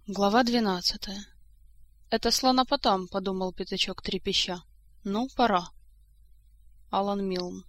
Глава 12. «Это слонопотам», — подумал пятачок трепеща. «Ну, пора». Алан Милн.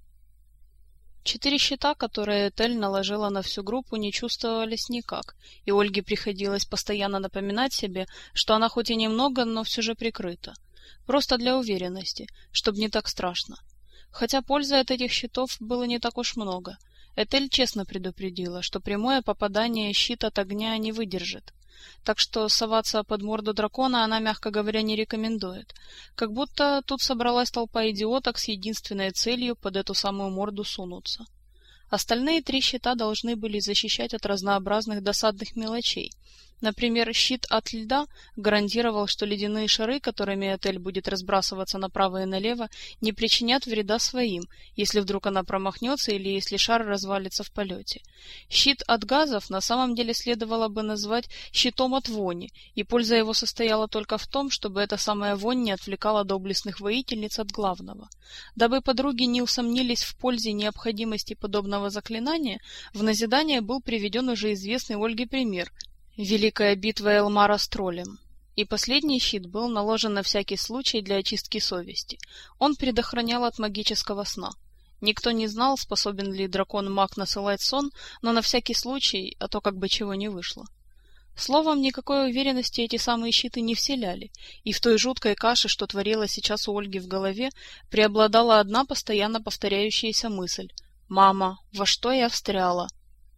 4 щита, которые Этель наложила на всю группу, не чувствовались никак, и Ольге приходилось постоянно напоминать себе, что она хоть и немного, но все же прикрыта. Просто для уверенности, чтобы не так страшно. Хотя пользы от этих щитов было не так уж много. Этель честно предупредила, что прямое попадание щит от огня не выдержит. Так что соваться под морду дракона она, мягко говоря, не рекомендует. Как будто тут собралась толпа идиоток с единственной целью под эту самую морду сунуться. Остальные 3 щита должны были защищать от разнообразных досадных мелочей. Например, щит от льда гарантировал, что ледяные шары, которыми Этель будет разбрасываться направо и налево, не причинят вреда своим, если вдруг она промахнется или если шар развалится в полете. Щит от газов на самом деле следовало бы назвать щитом от вони, и польза его состояла только в том, чтобы эта самая вонь не отвлекала доблестных воительниц от главного. Дабы подруги не усомнились в пользе и необходимости подобного заклинания, в назидание был приведен уже известный Ольге пример — Великая битва Элмара с троллем. И последний щит был наложен на всякий случай для очистки совести. Он предохранял от магического сна. Никто не знал, способен ли дракон-маг насылать сон, но на всякий случай, а то как бы чего не вышло. Словом, никакой уверенности эти самые щиты не вселяли, и в той жуткой каше, что творилось сейчас у Ольги в голове, преобладала одна постоянно повторяющаяся мысль: «Мама, во что я встряла?»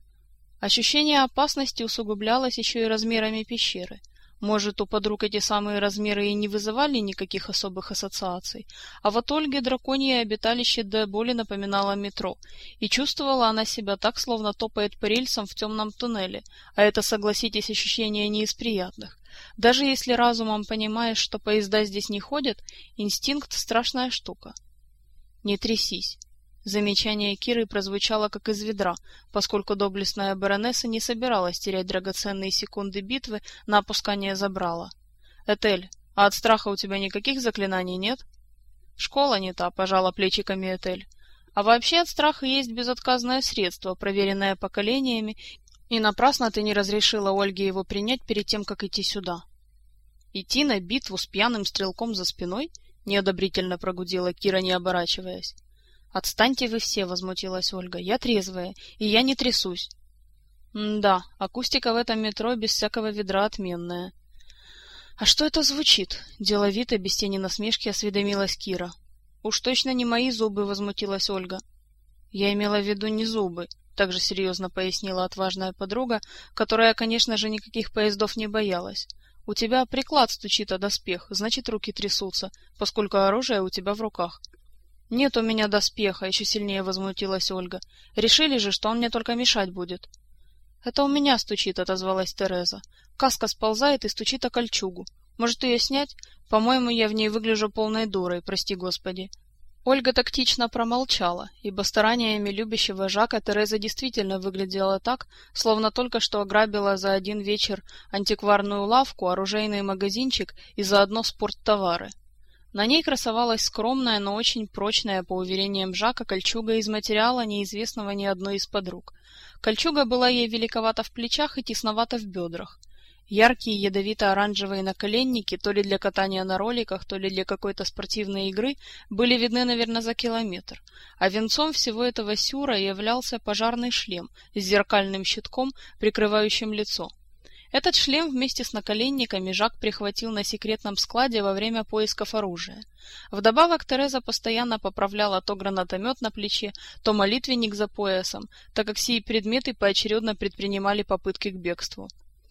Ощущение опасности усугублялось еще и размерами пещеры. Может, у подруг эти самые размеры и не вызывали никаких особых ассоциаций, а вот Ольге драконье обиталище до боли напоминало метро, и чувствовала она себя так, словно топает по рельсам в темном туннеле, а это, согласитесь, ощущение не из приятных. Даже если разумом понимаешь, что поезда здесь не ходят, инстинкт — страшная штука. «Не трясись». Замечание Киры прозвучало как из ведра, поскольку доблестная баронесса не собиралась терять драгоценные секунды битвы на опускание забрала. «Этель, а от страха у тебя никаких заклинаний нет?» «Школа не та», — пожала плечиками Этель. «А вообще от страха есть безотказное средство, проверенное поколениями, и напрасно ты не разрешила Ольге его принять перед тем, как идти сюда». «Идти на битву с пьяным стрелком за спиной?» — неодобрительно прогудела Кира, не оборачиваясь. «Отстаньте вы все», — возмутилась Ольга. «Я трезвая, и я не трясусь». «Да, акустика в этом метро без всякого ведра отменная». «А что это звучит?» — деловито, без тени насмешки осведомилась Кира. «Уж точно не мои зубы», — возмутилась Ольга. «Я имела в виду не зубы», — также серьезно пояснила отважная подруга, которая, конечно же, никаких поездов не боялась. «У тебя приклад стучит о доспех, значит, руки трясутся, поскольку оружие у тебя в руках». «Нет у меня доспеха», — еще сильнее возмутилась Ольга. «Решили же, что он мне только мешать будет». «Это у меня стучит», — отозвалась Тереза. «Каска сползает и стучит о кольчугу. Может, ее снять? По-моему, я в ней выгляжу полной дурой, прости господи». Ольга тактично промолчала, ибо стараниями любящего Жака Тереза действительно выглядела так, словно только что ограбила за один вечер антикварную лавку, оружейный магазинчик и заодно спорттовары. На ней красовалась скромная, но очень прочная, по уверениям Жака, кольчуга из материала, неизвестного ни одной из подруг. Кольчуга была ей великовата в плечах и тесновата в бедрах. Яркие ядовито-оранжевые наколенники, то ли для катания на роликах, то ли для какой-то спортивной игры, были видны, наверное, за километр. А венцом всего этого сюра являлся пожарный шлем с зеркальным щитком, прикрывающим лицо. Этот шлем вместе с наколенниками Жак прихватил на секретном складе во время поисков оружия. Вдобавок Тереза постоянно поправляла то гранатомет на плече, то молитвенник за поясом, так как сии предметы поочередно предпринимали попытки к бегству.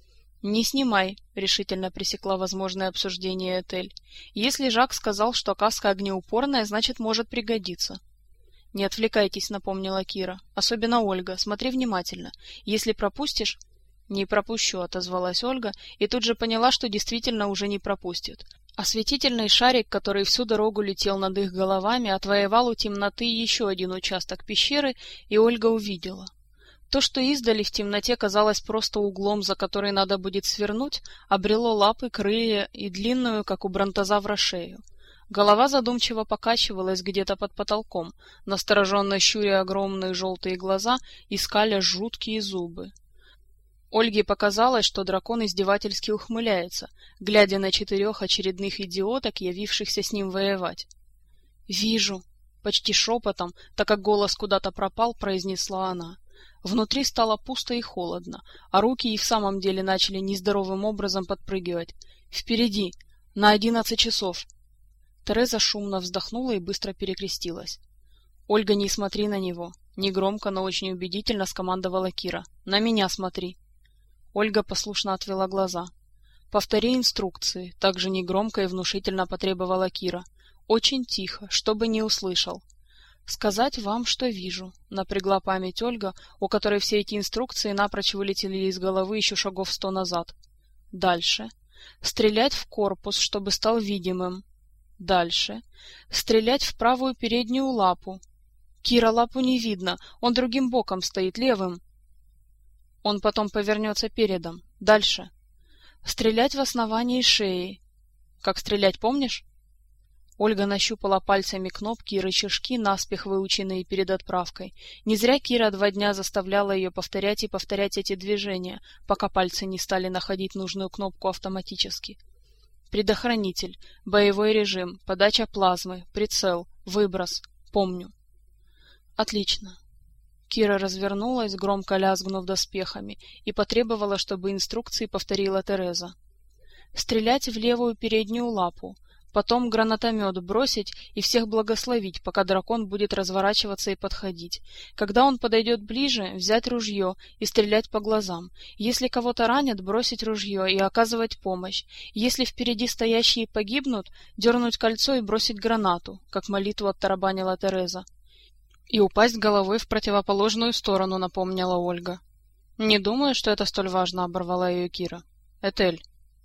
«Не снимай», — решительно пресекла возможное обсуждение Этель. «Если Жак сказал, что каска огнеупорная, значит, может пригодиться». «Не отвлекайтесь», — напомнила Кира. «Особенно Ольга. Смотри внимательно. Если пропустишь...» «Не пропущу», — отозвалась Ольга, и тут же поняла, что действительно уже не пропустит. Осветительный шарик, который всю дорогу летел над их головами, отвоевал у темноты еще один участок пещеры, и Ольга увидела. То, что издали в темноте казалось просто углом, за который надо будет свернуть, обрело лапы, крылья и длинную, как у бронтозавра, шею. Голова задумчиво покачивалась где-то под потолком, настороженно щуря огромные желтые глаза и скаля жуткие зубы. Ольге показалось, что дракон издевательски ухмыляется, глядя на 4 очередных идиоток, явившихся с ним воевать. «Вижу», — почти шепотом, так как голос куда-то пропал, произнесла она. Внутри стало пусто и холодно, а руки и в самом деле начали нездоровым образом подпрыгивать. «Впереди! На 11 часов!» Тереза шумно вздохнула и быстро перекрестилась. «Ольга, не смотри на него!» Негромко, но очень убедительно скомандовала Кира. «На меня смотри!» Ольга послушно отвела глаза. «Повтори инструкции», — также негромко и внушительно потребовала Кира. «Очень тихо, чтобы не услышал». «Сказать вам, что вижу», — напрягла память Ольга, у которой все эти инструкции напрочь вылетели из головы еще шагов 100 назад. «Дальше. Стрелять в корпус, чтобы стал видимым. Дальше. Стрелять в правую переднюю лапу. Кира, лапу не видно, он другим боком стоит, левым. Он потом повернется передом. Дальше. Стрелять в основании шеи. Как стрелять, помнишь?» Ольга нащупала пальцами кнопки и рычажки, наспех выученные перед отправкой. Не зря Кира 2 дня заставляла ее повторять и повторять эти движения, пока пальцы не стали находить нужную кнопку автоматически. Предохранитель, боевой режим, подача плазмы, прицел, выброс. Помню. Отлично. Кира развернулась, громко лязгнув доспехами, и потребовала, чтобы инструкции повторила Тереза. Стрелять в левую переднюю лапу, потом гранатомет бросить и всех благословить, пока дракон будет разворачиваться и подходить. Когда он подойдет ближе, взять ружье и стрелять по глазам. Если кого-то ранят, бросить ружье и оказывать помощь. Если впереди стоящие погибнут, дернуть кольцо и бросить гранату, как молитву оттарабанила Тереза. И упасть головой в противоположную сторону, напомнила Ольга. «Не думаю, что это столь важно», — оборвала ее Кира. «Этель».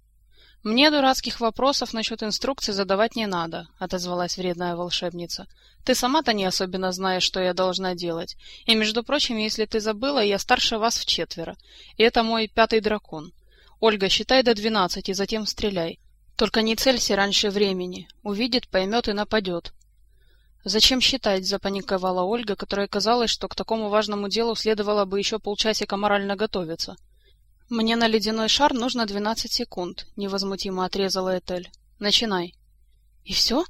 «Мне дурацких вопросов насчет инструкций задавать не надо», — отозвалась вредная волшебница. «Ты сама-то не особенно знаешь, что я должна делать. И, между прочим, если ты забыла, я старше вас в 4. И это мой 5-й дракон. Ольга, считай до 12 и затем стреляй. Только не целься раньше времени. Увидит, поймет и нападет». «Зачем считать?» — запаниковала Ольга, которой казалось, что к такому важному делу следовало бы еще полчасика морально готовиться. «Мне на ледяной шар нужно 12 секунд», — невозмутимо отрезала Этель. «Начинай». «И все?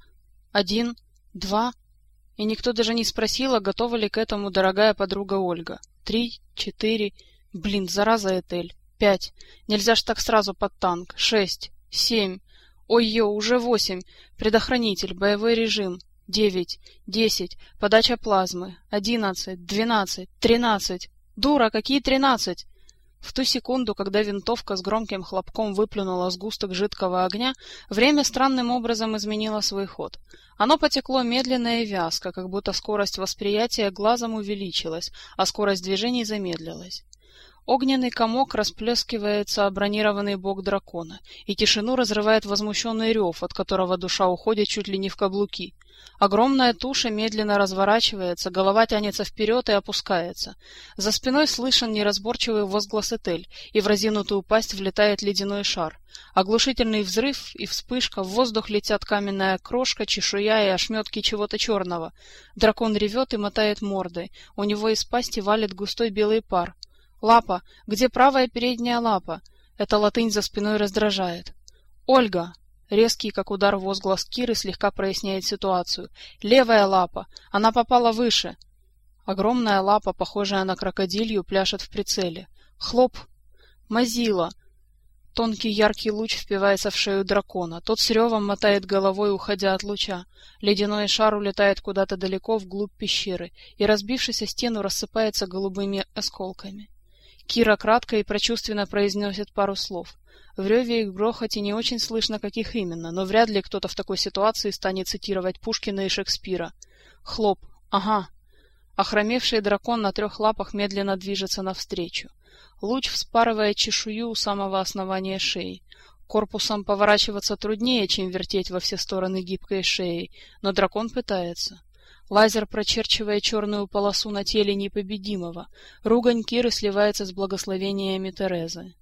1, 2...» И никто даже не спросила, готова ли к этому дорогая подруга Ольга. 3, 4... Блин, зараза, Этель. 5. Нельзя ж так сразу под танк. 6, 7... Ой-ё, уже 8. Предохранитель, боевой режим. 9, 10, подача плазмы, 11, 12, 13. Дура, какие 13? В ту секунду, когда винтовка с громким хлопком выплюнула сгусток жидкого огня, время странным образом изменило свой ход. Оно потекло медленно и вязко, как будто скорость восприятия глазом увеличилась, а скорость движений замедлилась. Огненный комок расплескивается о бронированный бок дракона, и тишину разрывает возмущенный рев, от которого душа уходит чуть ли не в каблуки. Огромная туша медленно разворачивается, голова тянется вперед и опускается. За спиной слышен неразборчивый возглас Этель, и в разинутую пасть влетает ледяной шар. Оглушительный взрыв и вспышка, в воздух летят каменная крошка, чешуя и ошметки чего-то черного. Дракон ревет и мотает мордой, у него из пасти валит густой белый пар. «Лапа! Где правая передняя лапа?» Эта латынь за спиной раздражает. «Ольга!» Резкий, как удар, возглас Киры слегка проясняет ситуацию. «Левая лапа! Она попала выше!» Огромная лапа, похожая на крокодилью, пляшет в прицеле. Хлоп! Мазила! Тонкий яркий луч впивается в шею дракона. Тот с ревом мотает головой, уходя от луча. Ледяной шар улетает куда-то далеко вглубь пещеры и, разбившись о стену, рассыпается голубыми осколками. Кира кратко и прочувственно произносит пару слов. В реве и грохоте не очень слышно, каких именно, но вряд ли кто-то в такой ситуации станет цитировать Пушкина и Шекспира. Хлоп. Ага. Охромевший дракон на 3 лапах медленно движется навстречу. Луч вспарывает чешую у самого основания шеи. Корпусом поворачиваться труднее, чем вертеть во все стороны гибкой шеей, но дракон пытается. Лазер прочерчивает черную полосу на теле непобедимого. Ругань Киры сливается с благословениями Терезы.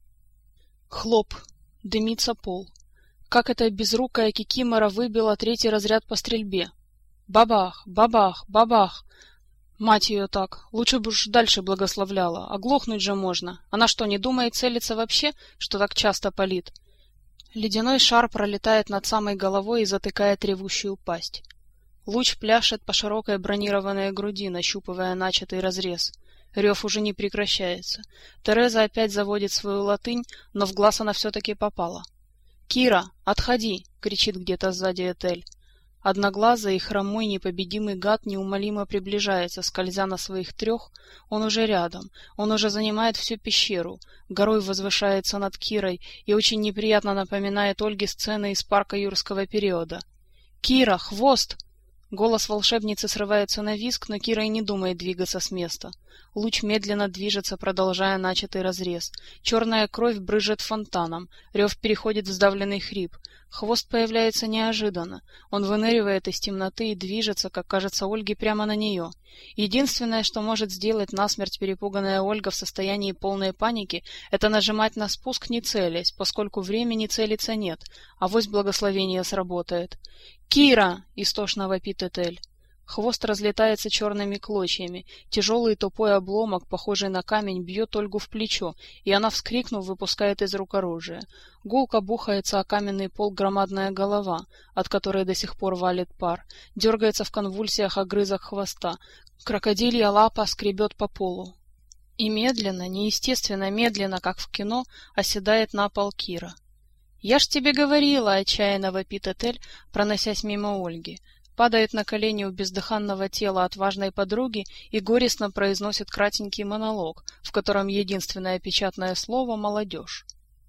Хлоп! Дымится пол. Как эта безрукая кикимора выбила 3-й разряд по стрельбе. Бабах! Бабах! Бабах! Мать ее так, лучше бы уж дальше благословляла, оглохнуть же можно. Она что, не думает целиться вообще, что так часто палит? Ледяной шар пролетает над самой головой и затыкает ревущую пасть. Луч пляшет по широкой бронированной груди, нащупывая начатый разрез. Рев уже не прекращается. Тереза опять заводит свою латынь, но в глаз она все-таки попала. «Кира, отходи!» — кричит где-то сзади Этель. Одноглазый и хромой непобедимый гад неумолимо приближается, скользя на своих трех. Он уже рядом, он уже занимает всю пещеру, горой возвышается над Кирой и очень неприятно напоминает Ольге сцены из парка юрского периода. «Кира, хвост!» Голос волшебницы срывается на визг, но Кира и не думает двигаться с места. Луч медленно движется, продолжая начатый разрез. Черная кровь брызжет фонтаном, рев переходит в сдавленный хрип. Хвост появляется неожиданно. Он выныривает из темноты и движется, как кажется Ольге, прямо на нее. Единственное, что может сделать насмерть перепуганная Ольга в состоянии полной паники, это нажимать на спуск, не целясь, поскольку времени целиться нет, авось благословение сработает. «Кира!» — истошно вопит Этель. Хвост разлетается черными клочьями. Тяжелый тупой обломок, похожий на камень, бьет Ольгу в плечо, и она, вскрикнув, выпускает из рук оружие. Гулко бухается о каменный пол громадная голова, от которой до сих пор валит пар. Дергается в конвульсиях огрызок хвоста. Крокодилья лапа скребет по полу. И медленно, неестественно медленно, как в кино, оседает на пол Кира. «Я ж тебе говорила!» — отчаянно вопит Этель, проносясь мимо Ольги. Падает на колени у бездыханного тела отважной подруги и горестно произносит кратенький монолог, в котором единственное печатное слово «молодежь».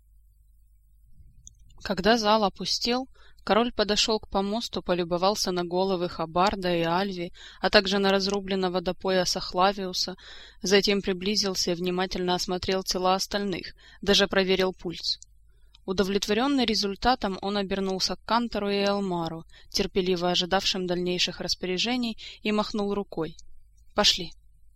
Когда зал опустел, король подошел к помосту, полюбовался на головы Хабарда и Альви, а также на разрубленного до пояса Хлавиуса, затем приблизился и внимательно осмотрел тела остальных, даже проверил пульс. Удовлетворенный результатом, он обернулся к Кантору и Элмару, терпеливо ожидавшим дальнейших распоряжений, и махнул рукой. «Пошли».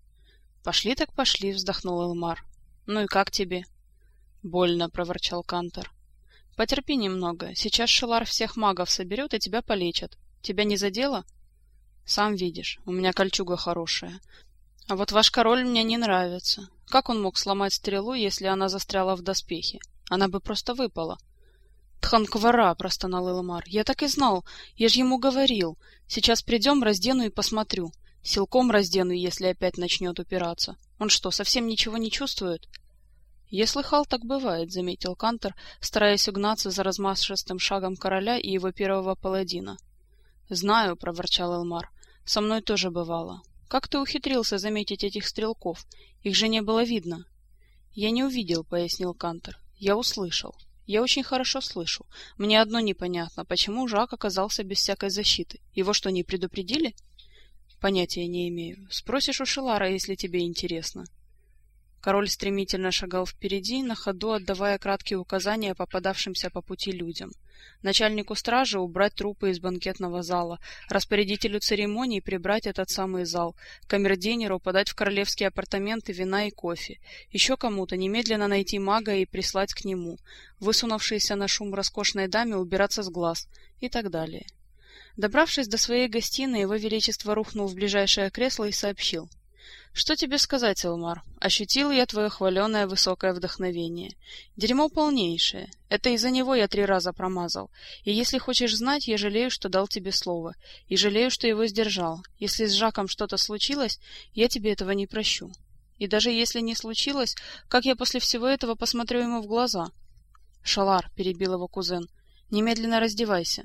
«Пошли так пошли», — вздохнул Элмар. «Ну и как тебе?» «Больно», — проворчал Кантор. «Потерпи немного. Сейчас Шелар всех магов соберет и тебя полечат. Тебя не задело?» «Сам видишь, у меня кольчуга хорошая. А вот ваш король мне не нравится. Как он мог сломать стрелу, если она застряла в доспехе? Она бы просто выпала». «Тханквара!» — простонал Элмар. «Я так и знал. Я ж ему говорил. Сейчас придем, раздену и посмотрю. Силком раздену, если опять начнет упираться. Он что, совсем ничего не чувствует?» «Я слыхал, так бывает», — заметил Кантор, стараясь угнаться за размашистым шагом короля и его первого паладина. «Знаю», — проворчал Элмар. «Со мной тоже бывало. Как ты ухитрился заметить этих стрелков? Их же не было видно». «Я не увидел», — пояснил Кантор. «Я услышал. Я очень хорошо слышу. Мне одно непонятно, почему Жак оказался без всякой защиты. Его что, не предупредили?» «Понятия не имею. Спросишь у Шелара, если тебе интересно». Король стремительно шагал впереди, на ходу отдавая краткие указания попадавшимся по пути людям. Начальнику стражи убрать трупы из банкетного зала, распорядителю церемоний прибрать этот самый зал, камердинеру подать в королевские апартаменты вина и кофе, еще кому-то немедленно найти мага и прислать к нему, высунувшейся на шум роскошной даме убираться с глаз и так далее. Добравшись до своей гостиной, его величество рухнул в ближайшее кресло и сообщил: «Что тебе сказать, Элмар? Ощутил я твое хваленое высокое вдохновение. Дерьмо полнейшее. Это из-за него я 3 раза промазал. И если хочешь знать, я жалею, что дал тебе слово. И жалею, что его сдержал. Если с Жаком что-то случилось, я тебе этого не прощу. И даже если не случилось, как я после всего этого посмотрю ему в глаза?» «Шалар», — перебил его кузен, — «немедленно раздевайся».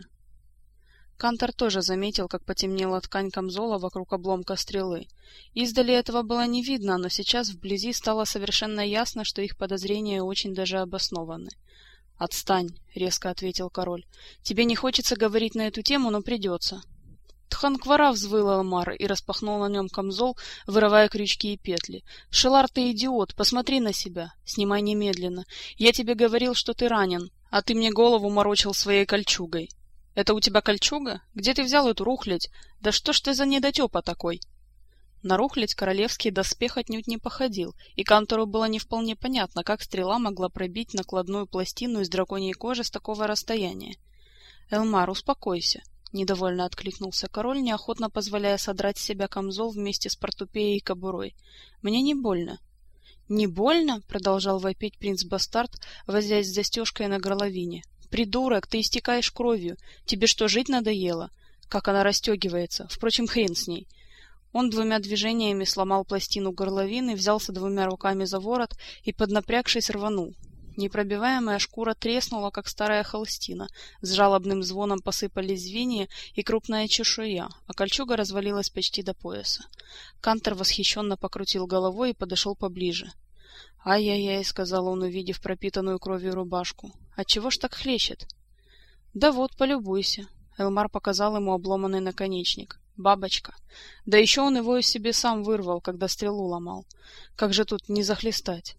Кантор тоже заметил, как потемнела ткань камзола вокруг обломка стрелы. Издали этого было не видно, но сейчас вблизи стало совершенно ясно, что их подозрения очень даже обоснованы. «Отстань», — резко ответил король. «Тебе не хочется говорить на эту тему, но придется». «Тханквара!» — взвыл Элмар и распахнул на нем камзол, вырывая крючки и петли. «Шелар, ты идиот! Посмотри на себя! Снимай немедленно! Я тебе говорил, что ты ранен, а ты мне голову морочил своей кольчугой!» «Это у тебя кольчуга? Где ты взял эту рухлядь? Да что ж ты за недотепа такой?» На рухлядь королевский доспех отнюдь не походил, и Кантору было не вполне понятно, как стрела могла пробить накладную пластину из драконьей кожи с такого расстояния. «Элмар, успокойся. недовольно откликнулся король, неохотно позволяя содрать с себя камзол вместе с портупеей и кобурой. Мне не больно. Не больно, продолжал вопить принц-бастард, возясь с застежкой на горловине. Придурок, ты истекаешь кровью. Тебе что, жить надоело? Как она расстегивается? Впрочем, хрен с ней. Он двумя движениями сломал пластину горловины, взялся двумя руками за ворот и, поднапрягшись, рванул. Непробиваемая шкура треснула, как старая холстина, с жалобным звоном посыпались звенья и крупная чешуя, а кольчуга развалилась почти до пояса. Кантор восхищенно покрутил головой и подошел поближе. «Ай-яй-яй», — сказал он, увидев пропитанную кровью рубашку. «Отчего ж так хлещет?» «Да вот, полюбуйся». Элмар показал ему обломанный наконечник. «Бабочка. Да еще он его из себе сам вырвал, когда стрелу ломал. Как же тут не захлестать?»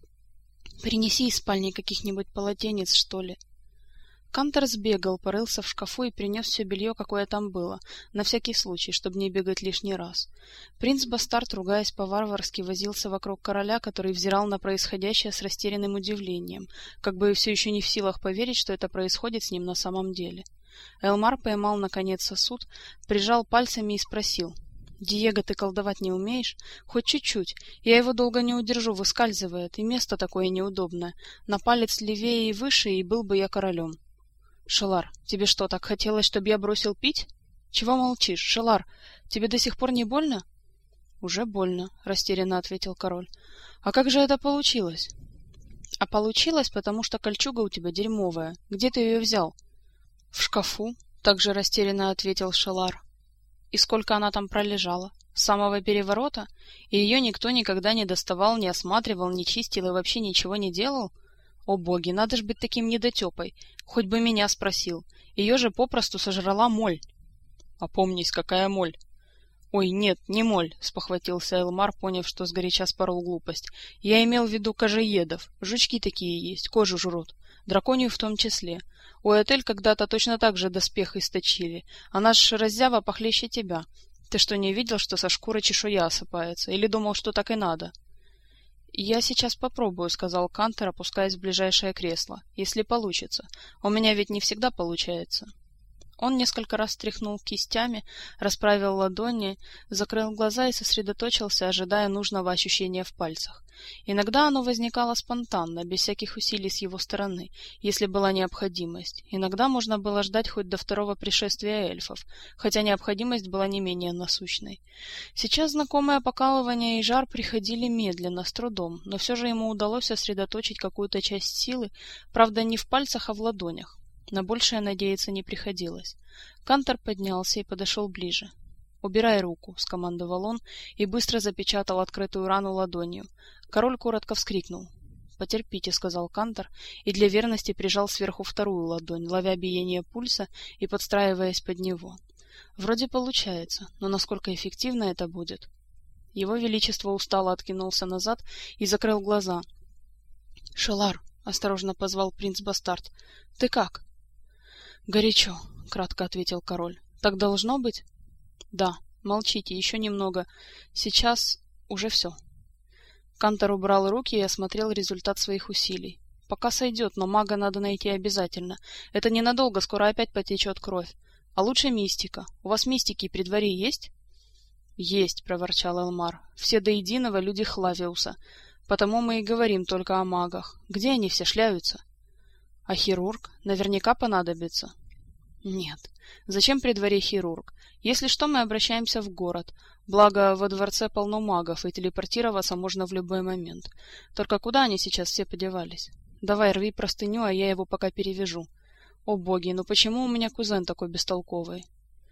«Принеси из спальни каких-нибудь полотенец, что ли». Кантор сбегал, порылся в шкафу и принес все белье, какое там было, на всякий случай, чтобы не бегать лишний раз. Принц-бастард, ругаясь по-варварски, возился вокруг короля, который взирал на происходящее с растерянным удивлением, как бы все еще не в силах поверить, что это происходит с ним на самом деле. Элмар поймал, наконец, сосуд, прижал пальцами и спросил: «Диего, ты колдовать не умеешь? Хоть чуть-чуть. Я его долго не удержу, выскальзывает, и место такое неудобное. На палец левее и выше, и был бы я королем». «Шелар, тебе что, так хотелось, чтобы я бросил пить?» «Чего молчишь, Шелар? Тебе до сих пор не больно?» «Уже больно», — растерянно ответил король. «А как же это получилось?» «А получилось, потому что кольчуга у тебя дерьмовая. Где ты ее взял?» «В шкафу», — также растерянно ответил Шелар. «И сколько она там пролежала? С самого переворота? И ее никто никогда не доставал, не осматривал, не чистил и вообще ничего не делал? О боги, надо ж быть таким недотепой. Хоть бы меня спросил. Ее же попросту сожрала моль». «Опомнись, какая моль?» «Ой, нет, не моль», — спохватился Элмар, поняв, что сгоряча спорол глупость. «Я имел в виду кожеедов. Жучки такие есть, кожу жрут. Драконию в том числе. У Этель когда-то точно так же доспех источили. Она ж раззява похлеще тебя. Ты что, не видел, что со шкуры чешуя осыпается? Или думал, что так и надо?» «Я сейчас попробую», — сказал Кантор, опускаясь в ближайшее кресло. «Если получится. У меня ведь не всегда получается». Он несколько раз тряхнул кистями, расправил ладони, закрыл глаза и сосредоточился, ожидая нужного ощущения в пальцах. Иногда оно возникало спонтанно, без всяких усилий с его стороны, если была необходимость. Иногда можно было ждать хоть до второго пришествия эльфов, хотя необходимость была не менее насущной. Сейчас знакомое покалывание и жар приходили медленно, с трудом, но все же ему удалось сосредоточить какую-то часть силы, правда не в пальцах, а в ладонях. На большее надеяться не приходилось. Кантор поднялся и подошел ближе. «Убирай руку», — скомандовал он и быстро запечатал открытую рану ладонью. Король коротко вскрикнул. «Потерпите», — сказал Кантор и для верности прижал сверху вторую ладонь, ловя биение пульса и подстраиваясь под него. «Вроде получается, но насколько эффективно это будет?» Его Величество устало откинулся назад и закрыл глаза. «Шелар», — осторожно позвал принц-бастард, — «ты как?» «Горячо», — кратко ответил король. «Так должно быть?» «Да, молчите, еще немного. Сейчас уже все». Кантор убрал руки и осмотрел результат своих усилий. «Пока сойдет, но мага надо найти обязательно. Это ненадолго, скоро опять потечет кровь. А лучше мистика. У вас мистики при дворе есть?» «Есть», — проворчал Элмар. «Все до единого люди Хлавиуса. Потому мы и говорим только о магах. Где они все шляются?» «А хирург? Наверняка понадобится». «Нет. Зачем при дворе хирург? Если что, мы обращаемся в город. Благо, во дворце полно магов, и телепортироваться можно в любой момент. Только куда они сейчас все подевались? Давай, рви простыню, а я его пока перевяжу. О боги, ну почему у меня кузен такой бестолковый?»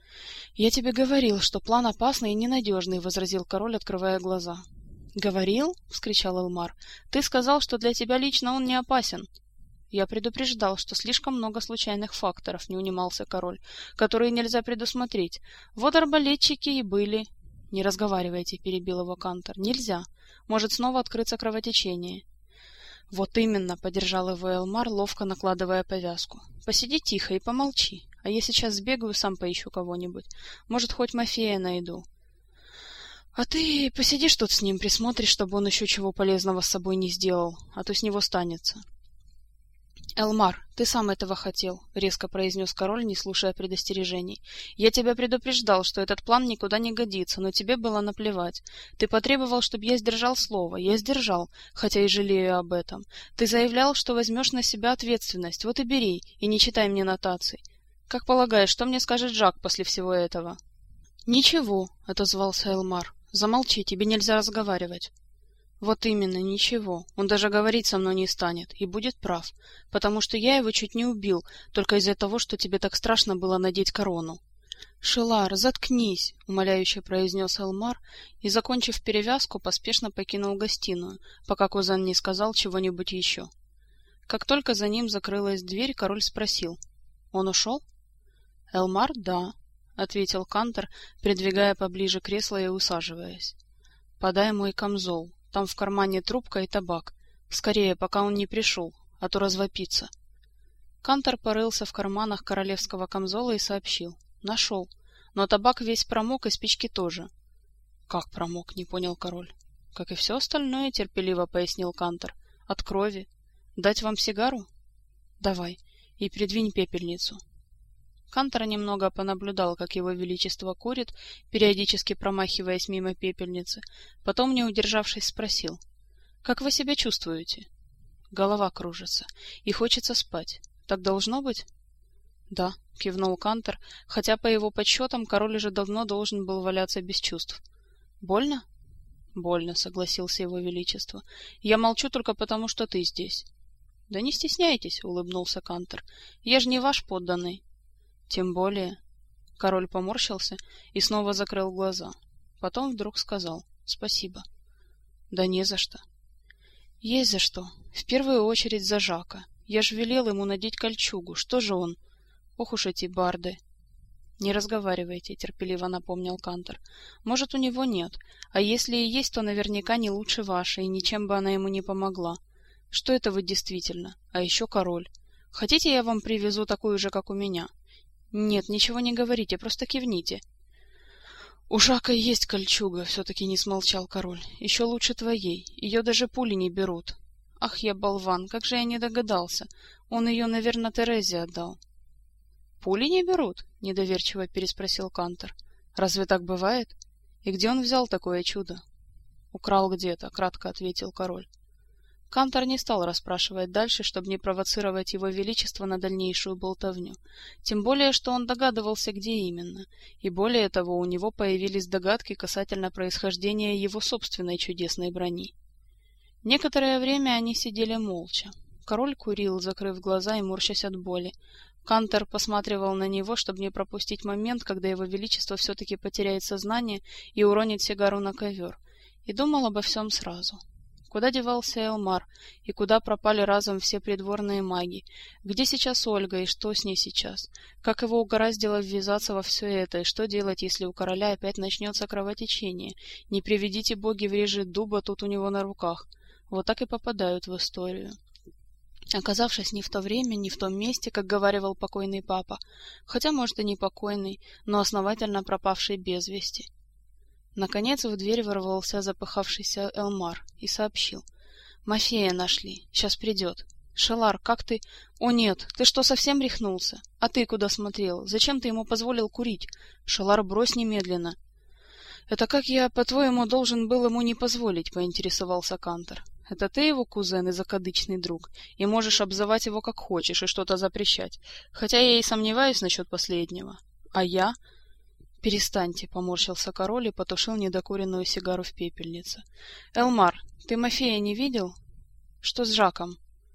«Я тебе говорил, что план опасный и ненадежный», — возразил король, открывая глаза. «Говорил?» — вскричал Элмар. «Ты сказал, что для тебя лично он не опасен». «Я предупреждал, что слишком много случайных факторов», — не унимался король, «которые нельзя предусмотреть. Вот арбалетчики и были». «Не разговаривайте», — перебил его Кантор. «Нельзя. Может снова открыться кровотечение». «Вот именно», — поддержал его Элмар, ловко накладывая повязку. «Посиди тихо и помолчи, а я сейчас сбегаю, сам поищу кого-нибудь. Может, хоть Мафея найду. А ты посидишь тут с ним, присмотришь, чтобы он еще чего полезного с собой не сделал, а то с него станется». Элмар, ты сам этого хотел, резко произнес король, не слушая предостережений. Я тебя предупреждал, что этот план никуда не годится, но тебе было наплевать. Ты потребовал, чтобы я сдержал слово. Я сдержал, хотя и жалею об этом. Ты заявлял, что возьмешь на себя ответственность. Вот и бери, и не читай мне нотаций. Как полагаешь, что мне скажет Жак после всего этого? Ничего, отозвался Элмар. Замолчи, тебе нельзя разговаривать. Вот именно, ничего. Он даже говорить со мной не станет, и будет прав, потому что я его чуть не убил, только из-за того, что тебе так страшно было надеть корону. Шелар, заткнись, умоляюще произнес Элмар и, закончив перевязку, поспешно покинул гостиную, пока кузен не сказал чего-нибудь еще. Как только за ним закрылась дверь, король спросил: "Он ушел?" "Элмар, да", ответил Кантор, придвигая поближе кресло и усаживаясь. "Подай мой камзол. Там в кармане трубка и табак. Скорее, пока он не пришел, а то развопится". Кантор порылся в карманах королевского камзола и сообщил: "Нашел. Но табак весь промок, и спички тоже". "Как промок?" не понял король. "Как и все остальное", терпеливо пояснил Кантор. "От крови. Дать вам сигару?" "Давай. И придвинь пепельницу". Кантор немного понаблюдал, как его величество курит, периодически промахиваясь мимо пепельницы, потом, не удержавшись, спросил: "Как вы себя чувствуете?" "Голова кружится, и хочется спать. Так должно быть?" "Да", кивнул Кантор, хотя по его подсчетам король уже давно должен был валяться без чувств. "Больно?" "Больно", согласился его величество. "Я молчу только потому, что ты здесь". "Да не стесняйтесь", улыбнулся Кантор. "Я же не ваш подданный". "Тем более". Король поморщился и снова закрыл глаза. Потом вдруг сказал: "Спасибо". "Да не за что". "Есть за что. В первую очередь за Жака. Я ж велел ему надеть кольчугу. Что же он? Ох уж эти барды". "Не разговаривайте", терпеливо напомнил Кантор. "Может, у него нет, а если и есть, то наверняка не лучше вашей, и ничем бы она ему не помогла. Что это вы действительно? А еще король. Хотите, я вам привезу такую же, как у меня?" "Нет, ничего не говорите, просто кивните". "У Жака есть кольчуга", все-таки не смолчал король. "Еще лучше твоей. Ее даже пули не берут". "Ах, я болван, как же я не догадался. Он ее, наверное, Терезе отдал". "Пули не берут?" недоверчиво переспросил Кантор. "Разве так бывает? И где он взял такое чудо?" "Украл где-то", кратко ответил король. Кантор не стал расспрашивать дальше, чтобы не провоцировать его величество на дальнейшую болтовню, тем более что он догадывался, где именно, и более того, у него появились догадки касательно происхождения его собственной чудесной брони. Некоторое время они сидели молча. Король курил, закрыв глаза и морщась от боли. Кантор посматривал на него, чтобы не пропустить момент, когда его величество все-таки потеряет сознание и уронит сигару на ковер, и думал обо всем сразу. Куда девался Элмар, и куда пропали разом все придворные маги? Где сейчас Ольга, и что с ней сейчас? Как его угораздило ввязаться во все это, и что делать, если у короля опять начнется кровотечение? Не приведите боги, врежет дуба тут у него на руках. Вот так и попадают в историю. Оказавшись не в то время, не в том месте, как говаривал покойный папа, хотя, может, и не покойный, но основательно пропавший без вести. Наконец в дверь ворвался запыхавшийся Элмар и сообщил: "Мафея нашли, сейчас придет. Шелар, как ты... О нет, ты что, совсем рехнулся? А ты куда смотрел? Зачем ты ему позволил курить? Шелар, брось немедленно". "Это как я, по-твоему, должен был ему не позволить?" поинтересовался Кантор. "Это ты его кузен и закадычный друг, и можешь обзывать его как хочешь и что-то запрещать, хотя я и сомневаюсь насчет последнего. А я..." "Перестаньте", поморщился король и потушил недокуренную сигару в пепельнице. "Элмар, ты Мафея не видел? Что с Жаком?"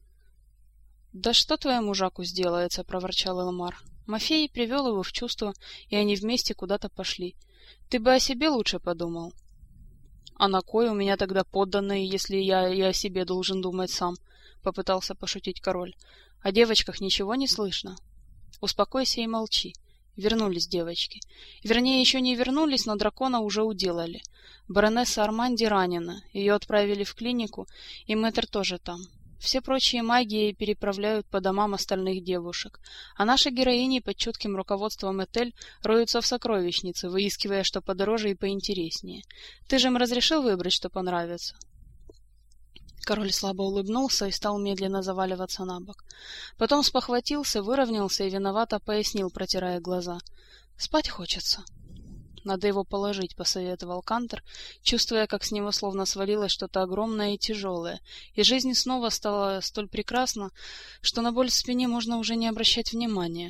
"Да что твоему Жаку сделается", проворчал Элмар. "Мафей привел его в чувство, и они вместе куда-то пошли. Ты бы о себе лучше подумал". "А на кой у меня тогда подданные, если я и о себе должен думать сам?" попытался пошутить король. "О девочках ничего не слышно?" "Успокойся и молчи. Вернулись девочки. Вернее, еще не вернулись, но дракона уже уделали. Баронесса Арманди ранена, ее отправили в клинику, и мэтр тоже там. Все прочие маги переправляют по домам остальных девушек, а наши героини под чутким руководством Этель роются в сокровищнице, выискивая что подороже и поинтереснее. Ты же им разрешил выбрать, что понравится?" Король слабо улыбнулся и стал медленно заваливаться на бок. Потом спохватился, выровнялся и виновато пояснил, протирая глаза. «Спать хочется». «Надо его положить», — посоветовал Кантор, чувствуя, как с него словно свалилось что-то огромное и тяжелое, и жизнь снова стала столь прекрасна, что на боль в спине можно уже не обращать внимания.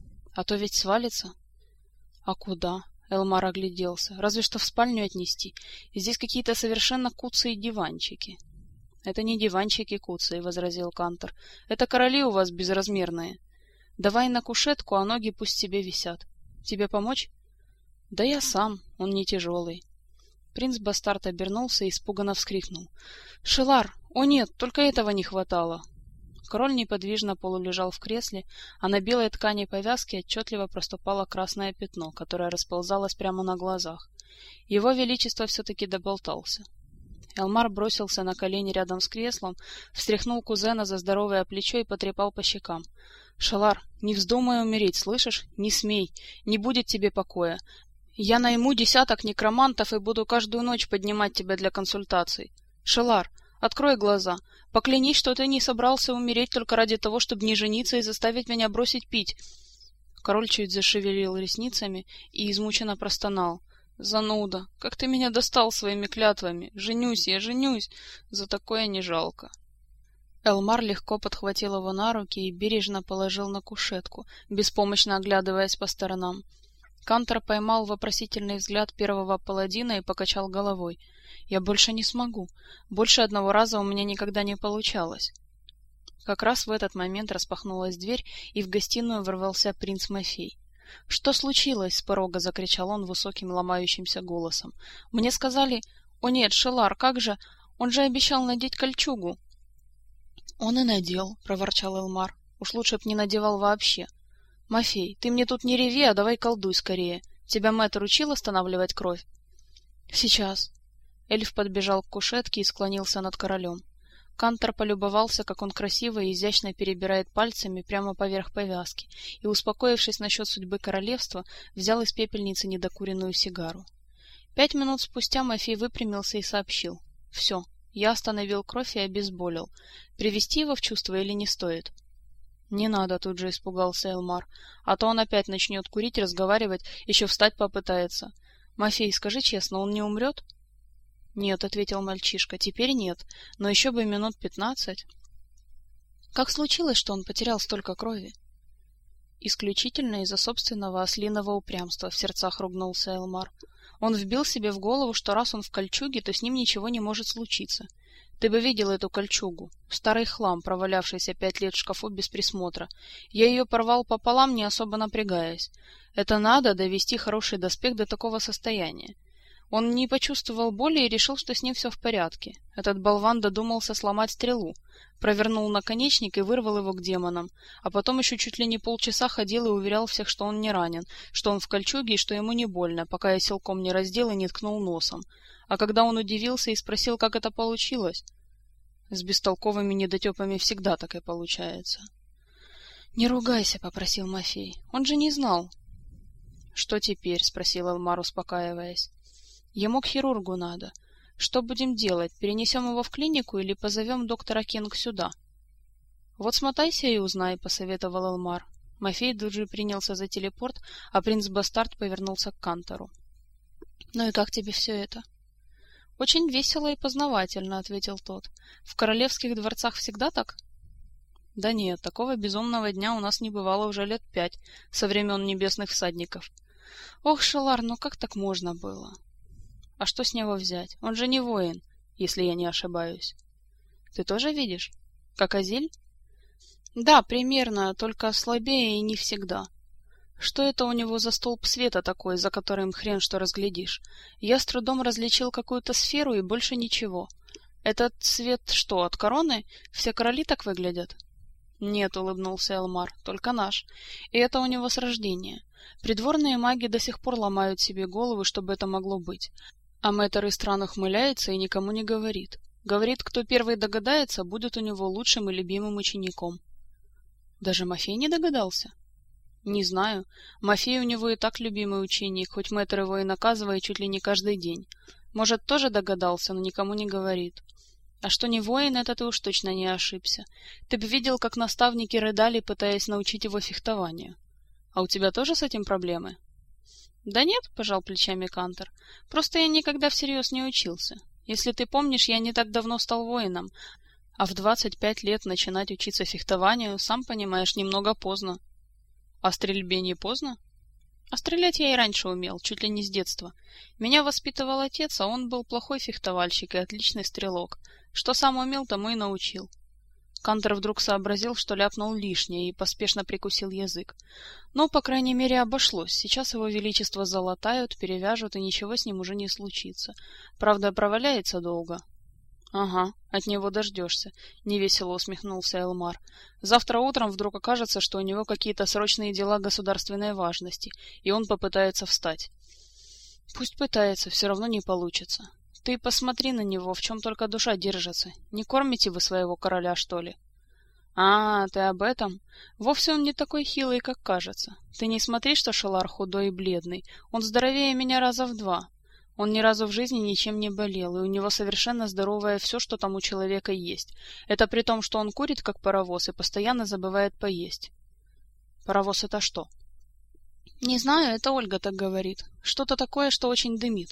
А то ведь свалится. «А куда?» — Элмар огляделся. «Разве что в спальню отнести. И здесь какие-то совершенно куцые диванчики». «Это не диванчики куцые», — возразил Кантор. «Это короли у вас безразмерные. Давай на кушетку, а ноги пусть себе висят. Тебе помочь?» «Да я сам, он не тяжелый». Принц-бастард обернулся и испуганно вскрикнул. «Шелар! О нет, только этого не хватало!» Король неподвижно полулежал в кресле, а на белой ткани повязки отчетливо проступало красное пятно, которое расползалось прямо на глазах. Его Величество все-таки доболтался. Элмар бросился на колени рядом с креслом, встряхнул кузена за здоровое плечо и потрепал по щекам. «Шелар, не вздумай умереть, слышишь? Не смей, не будет тебе покоя. Я найму 10 некромантов и буду каждую ночь поднимать тебя для консультаций. Шелар, открой глаза. Поклянись, что ты не собрался умереть только ради того, чтобы не жениться и заставить меня бросить пить». Король чуть зашевелил ресницами и измученно простонал. «Зануда, как ты меня достал своими клятвами! Женюсь я, женюсь! За такое не жалко!» Элмар легко подхватил его на руки и бережно положил на кушетку, беспомощно оглядываясь по сторонам. Кантор поймал вопросительный взгляд первого паладина и покачал головой. «Я больше не смогу. Больше одного раза у меня никогда не получалось». Как раз в этот момент распахнулась дверь, и в гостиную ворвался принц Мафей. «Что случилось?» — с порога закричал он высоким ломающимся голосом. «Мне сказали... О нет, Шелар, как же? Он же обещал надеть кольчугу!» «Он и надел», — проворчал Элмар. «Уж лучше б не надевал вообще. Мафей, ты мне тут не реви, а давай колдуй скорее. Тебя мэтр учил останавливать кровь?» «Сейчас». Эльф подбежал к кушетке и склонился над королем. Кантор полюбовался, как он красиво и изящно перебирает пальцами прямо поверх повязки, и, успокоившись насчет судьбы королевства, взял из пепельницы недокуренную сигару. 5 минут спустя Мафей выпрямился и сообщил. «Все, я остановил кровь и обезболил. Привести его в чувство или не стоит?» «Не надо», — тут же испугался Элмар, «а то он опять начнет курить, разговаривать, еще встать попытается. Мафей, скажи честно, он не умрет?» «Нет», — ответил мальчишка, — «теперь нет, но еще бы минут 15». «Как случилось, что он потерял столько крови?» «Исключительно из-за собственного ослиного упрямства», — в сердцах ругнулся Элмар. «Он вбил себе в голову, что раз он в кольчуге, то с ним ничего не может случиться. Ты бы видел эту кольчугу. Старый хлам, провалявшийся 5 лет в шкафу без присмотра. Я ее порвал пополам, не особо напрягаясь. Это надо довести хороший доспех до такого состояния. Он не почувствовал боли и решил, что с ним все в порядке. Этот болван додумался сломать стрелу, провернул наконечник и вырвал его к демонам, а потом еще чуть ли не полчаса ходил и уверял всех, что он не ранен, что он в кольчуге и что ему не больно, пока я силком не раздел и не ткнул носом. А когда он удивился и спросил, как это получилось... С бестолковыми недотепами всегда так и получается. «Не ругайся», — попросил Мафей. «Он же не знал». «Что теперь?» — спросил Элмар, успокаиваясь. «Ему к хирургу надо. Что будем делать? Перенесем его в клинику или позовем доктора Кинг сюда?» «Вот смотайся и узнай», — посоветовал Элмар. Мафей тут же принялся за телепорт, а принц-бастард повернулся к Кантору. «Ну и как тебе все это?» «Очень весело и познавательно», — ответил тот. «В королевских дворцах всегда так?» «Да нет, такого безумного дня у нас не бывало уже лет 5, со времен небесных всадников. Ох, Шелар, ну как так можно было?» «А что с него взять? Он же не воин, если я не ошибаюсь». «Ты тоже видишь? Как Азиль?» «Да, примерно, только слабее и не всегда». «Что это у него за столб света такой, за которым хрен что разглядишь? Я с трудом различил какую-то сферу и больше ничего. Этот свет что, от короны? Все короли так выглядят?» «Нет», — улыбнулся Элмар, — «только наш. И это у него с рождения. Придворные маги до сих пор ломают себе головы, чтобы это могло быть. А мэтр из стран ухмыляется и никому не говорит. Говорит, кто первый догадается, будет у него лучшим и любимым учеником». «Даже Мафей не догадался?» «Не знаю. Мафей у него и так любимый ученик, хоть мэтр его и наказывает чуть ли не каждый день. Может, тоже догадался, но никому не говорит. А что не воин, это ты уж точно не ошибся. Ты бы видел, как наставники рыдали, пытаясь научить его фехтованию. А у тебя тоже с этим проблемы? Да нет, пожал плечами Кантор. Просто я никогда всерьез не учился. Если ты помнишь, я не так давно стал воином, а в 25 лет начинать учиться фехтованию, сам понимаешь, немного поздно. А стрельбе не поздно? А стрелять я и раньше умел, чуть ли не с детства. Меня воспитывал отец, а он был плохой фехтовальщик и отличный стрелок. Что сам умел, тому и научил. Кантор вдруг сообразил, что ляпнул лишнее, и поспешно прикусил язык. Но, по крайней мере, обошлось. Сейчас его величество залатают, перевяжут, и ничего с ним уже не случится. Правда, проваляется долго. Ага, от него дождешься, невесело усмехнулся Элмар. Завтра утром вдруг окажется, что у него какие-то срочные дела государственной важности, и он попытается встать. Пусть пытается, все равно не получится. Ты посмотри на него, в чем только душа держится. Не кормите вы своего короля, что ли? А, ты об этом? Вовсе он не такой хилый, как кажется. Ты не смотри, что Шелар худой и бледный. Он здоровее меня раза в 2. Он ни разу в жизни ничем не болел, и у него совершенно здоровое все, что там у человека есть. Это при том, что он курит, как паровоз, и постоянно забывает поесть. Паровоз — это что? Не знаю, это Ольга так говорит. Что-то такое, что очень дымит.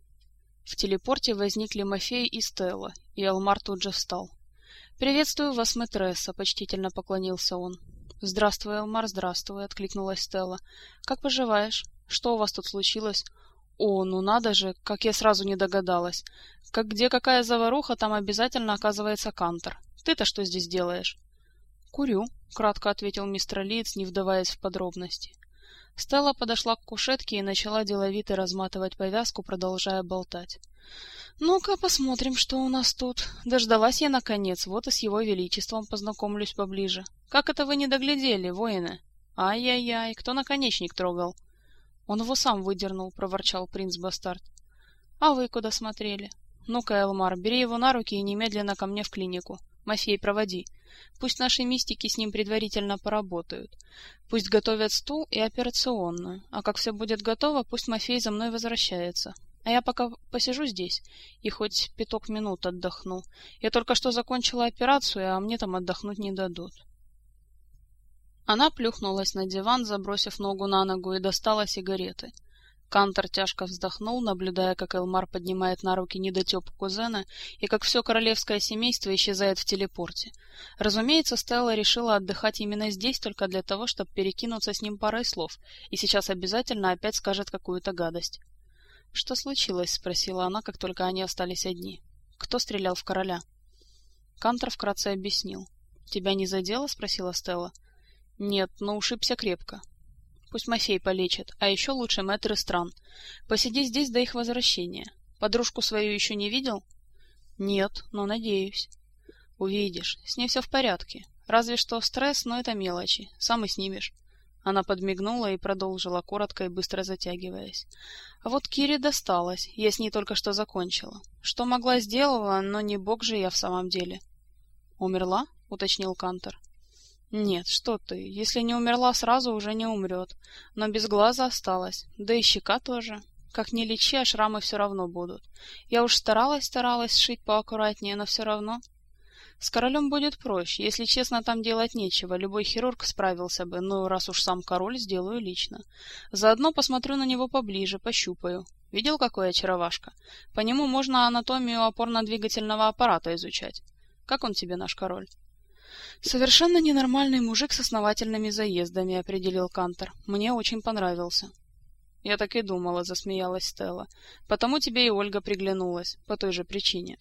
В телепорте возникли Мафей и Стелла, и Элмар тут же встал. «Приветствую вас, мэтресса», — почтительно поклонился он. «Здравствуй, Элмар, здравствуй», — откликнулась Стелла. «Как поживаешь? Что у вас тут случилось?» «О, ну надо же, как я сразу не догадалась. Как где какая заваруха, там обязательно оказывается Кантор. Ты-то что здесь делаешь?» «Курю», — кратко ответил мистер Лиц, не вдаваясь в подробности. Стелла подошла к кушетке и начала деловито разматывать повязку, продолжая болтать. «Ну-ка, посмотрим, что у нас тут. Дождалась я, наконец, вот и с его величеством познакомлюсь поближе. Как это вы не доглядели, воины? Ай-яй-яй, кто наконечник трогал?» «Он его сам выдернул», — проворчал принц-бастард. «А вы куда смотрели? Ну-ка, Элмар, бери его на руки и немедленно ко мне в клинику. Мафей, проводи. Пусть наши мистики с ним предварительно поработают. Пусть готовят стул и операционную. А как все будет готово, пусть Мафей за мной возвращается. А я пока посижу здесь и хоть 5 минут отдохну. Я только что закончила операцию, а мне там отдохнуть не дадут». Она плюхнулась на диван, забросив ногу на ногу, и достала сигареты. Кантор тяжко вздохнул, наблюдая, как Элмар поднимает на руки недотепу кузена и как все королевское семейство исчезает в телепорте. Разумеется, Стелла решила отдыхать именно здесь только для того, чтобы перекинуться с ним парой слов, и сейчас обязательно опять скажет какую-то гадость. «Что случилось?» — спросила она, как только они остались одни. «Кто стрелял в короля?» Кантор вкратце объяснил. «Тебя не задело?» — спросила Стелла. «Нет, но ушибся крепко. Пусть Мафей полечит, а еще лучше мэтр из стран. Посиди здесь до их возвращения. Подружку свою еще не видел?» «Нет, но надеюсь». «Увидишь, с ней все в порядке. Разве что стресс, но это мелочи. Сам и снимешь». Она подмигнула и продолжила, коротко и быстро затягиваясь. «А вот Кире досталось. Я с ней только что закончила. Что могла, сделала, но не бог же я в самом деле». «Умерла?» — уточнил Кантор. «Нет, что ты, если не умерла сразу, уже не умрет. Но без глаза осталась, да и щека тоже. Как ни лечи, а шрамы все равно будут. Я уж старалась сшить поаккуратнее, но все равно. С королем будет проще, если честно, там делать нечего, любой хирург справился бы, но раз уж сам король, сделаю лично. Заодно посмотрю на него поближе, пощупаю. Видел, какой очаровашка? По нему можно анатомию опорно-двигательного аппарата изучать. Как он тебе, наш король?» «Совершенно ненормальный мужик с основательными заездами», — определил Кантор. «Мне очень понравился». «Я так и думала», — засмеялась Стелла. «Потому тебе и Ольга приглянулась, по той же причине».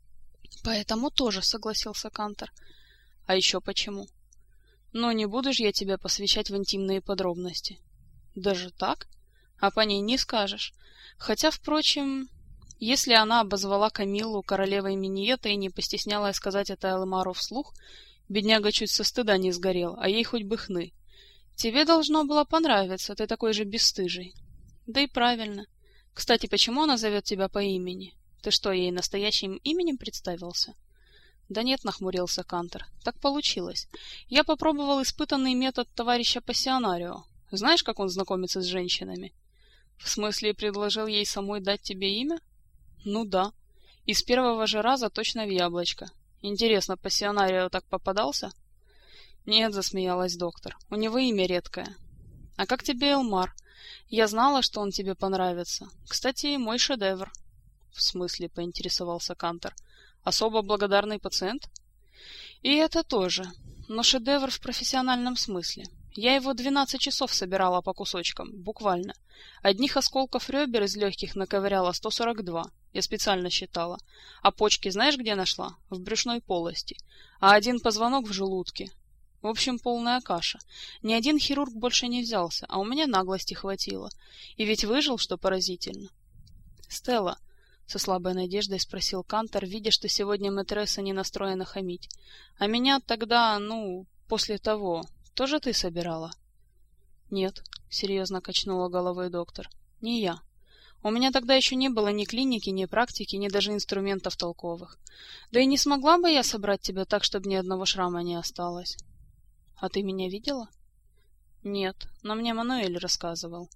«Поэтому тоже», — согласился Кантор. «А еще почему?» «Ну, не буду ж я тебя посвящать в интимные подробности». «Даже так? А по ней не скажешь. Хотя, впрочем, если она обозвала Камиллу королевой Миньета и не постеснялась сказать это Элмару вслух, бедняга чуть со стыда не сгорел, а ей хоть бы хны. Тебе должно было понравиться, ты такой же бесстыжий». «Да и правильно. Кстати, почему она зовет тебя по имени? Ты что, ей настоящим именем представился?» «Да нет», — нахмурился Кантор. «Так получилось. Я попробовал испытанный метод товарища Пассионарио. Знаешь, как он знакомится с женщинами?» «В смысле, предложил ей самой дать тебе имя?» «Ну да. И с первого же раза точно в яблочко. Интересно, пассионарио так попадался? Нет, засмеялась доктор. У него имя редкое. А как тебе Элмар? Я знала, что он тебе понравится. Кстати, мой шедевр. В смысле, поинтересовался Кантор. Особо благодарный пациент? И это тоже. Но шедевр в профессиональном смысле. Я его 12 часов собирала по кусочкам, буквально. Одних осколков ребер из легких наковыряла 142. Я специально считала. А почки знаешь, где нашла? В брюшной полости. А один позвонок в желудке. В общем, полная каша. Ни один хирург больше не взялся, а у меня наглости хватило. И ведь выжил, что поразительно. Стелла, со слабой надеждой спросил Кантор, видя, что сегодня мэтресса не настроена хамить. А меня тогда, после того, тоже ты собирала? Нет, серьезно качнула головой доктор. Не я. У меня тогда еще не было ни клиники, ни практики, ни даже инструментов толковых. Да и не смогла бы я собрать тебя так, чтобы ни одного шрама не осталось. А ты меня видела? Нет, но мне Мануэль рассказывал.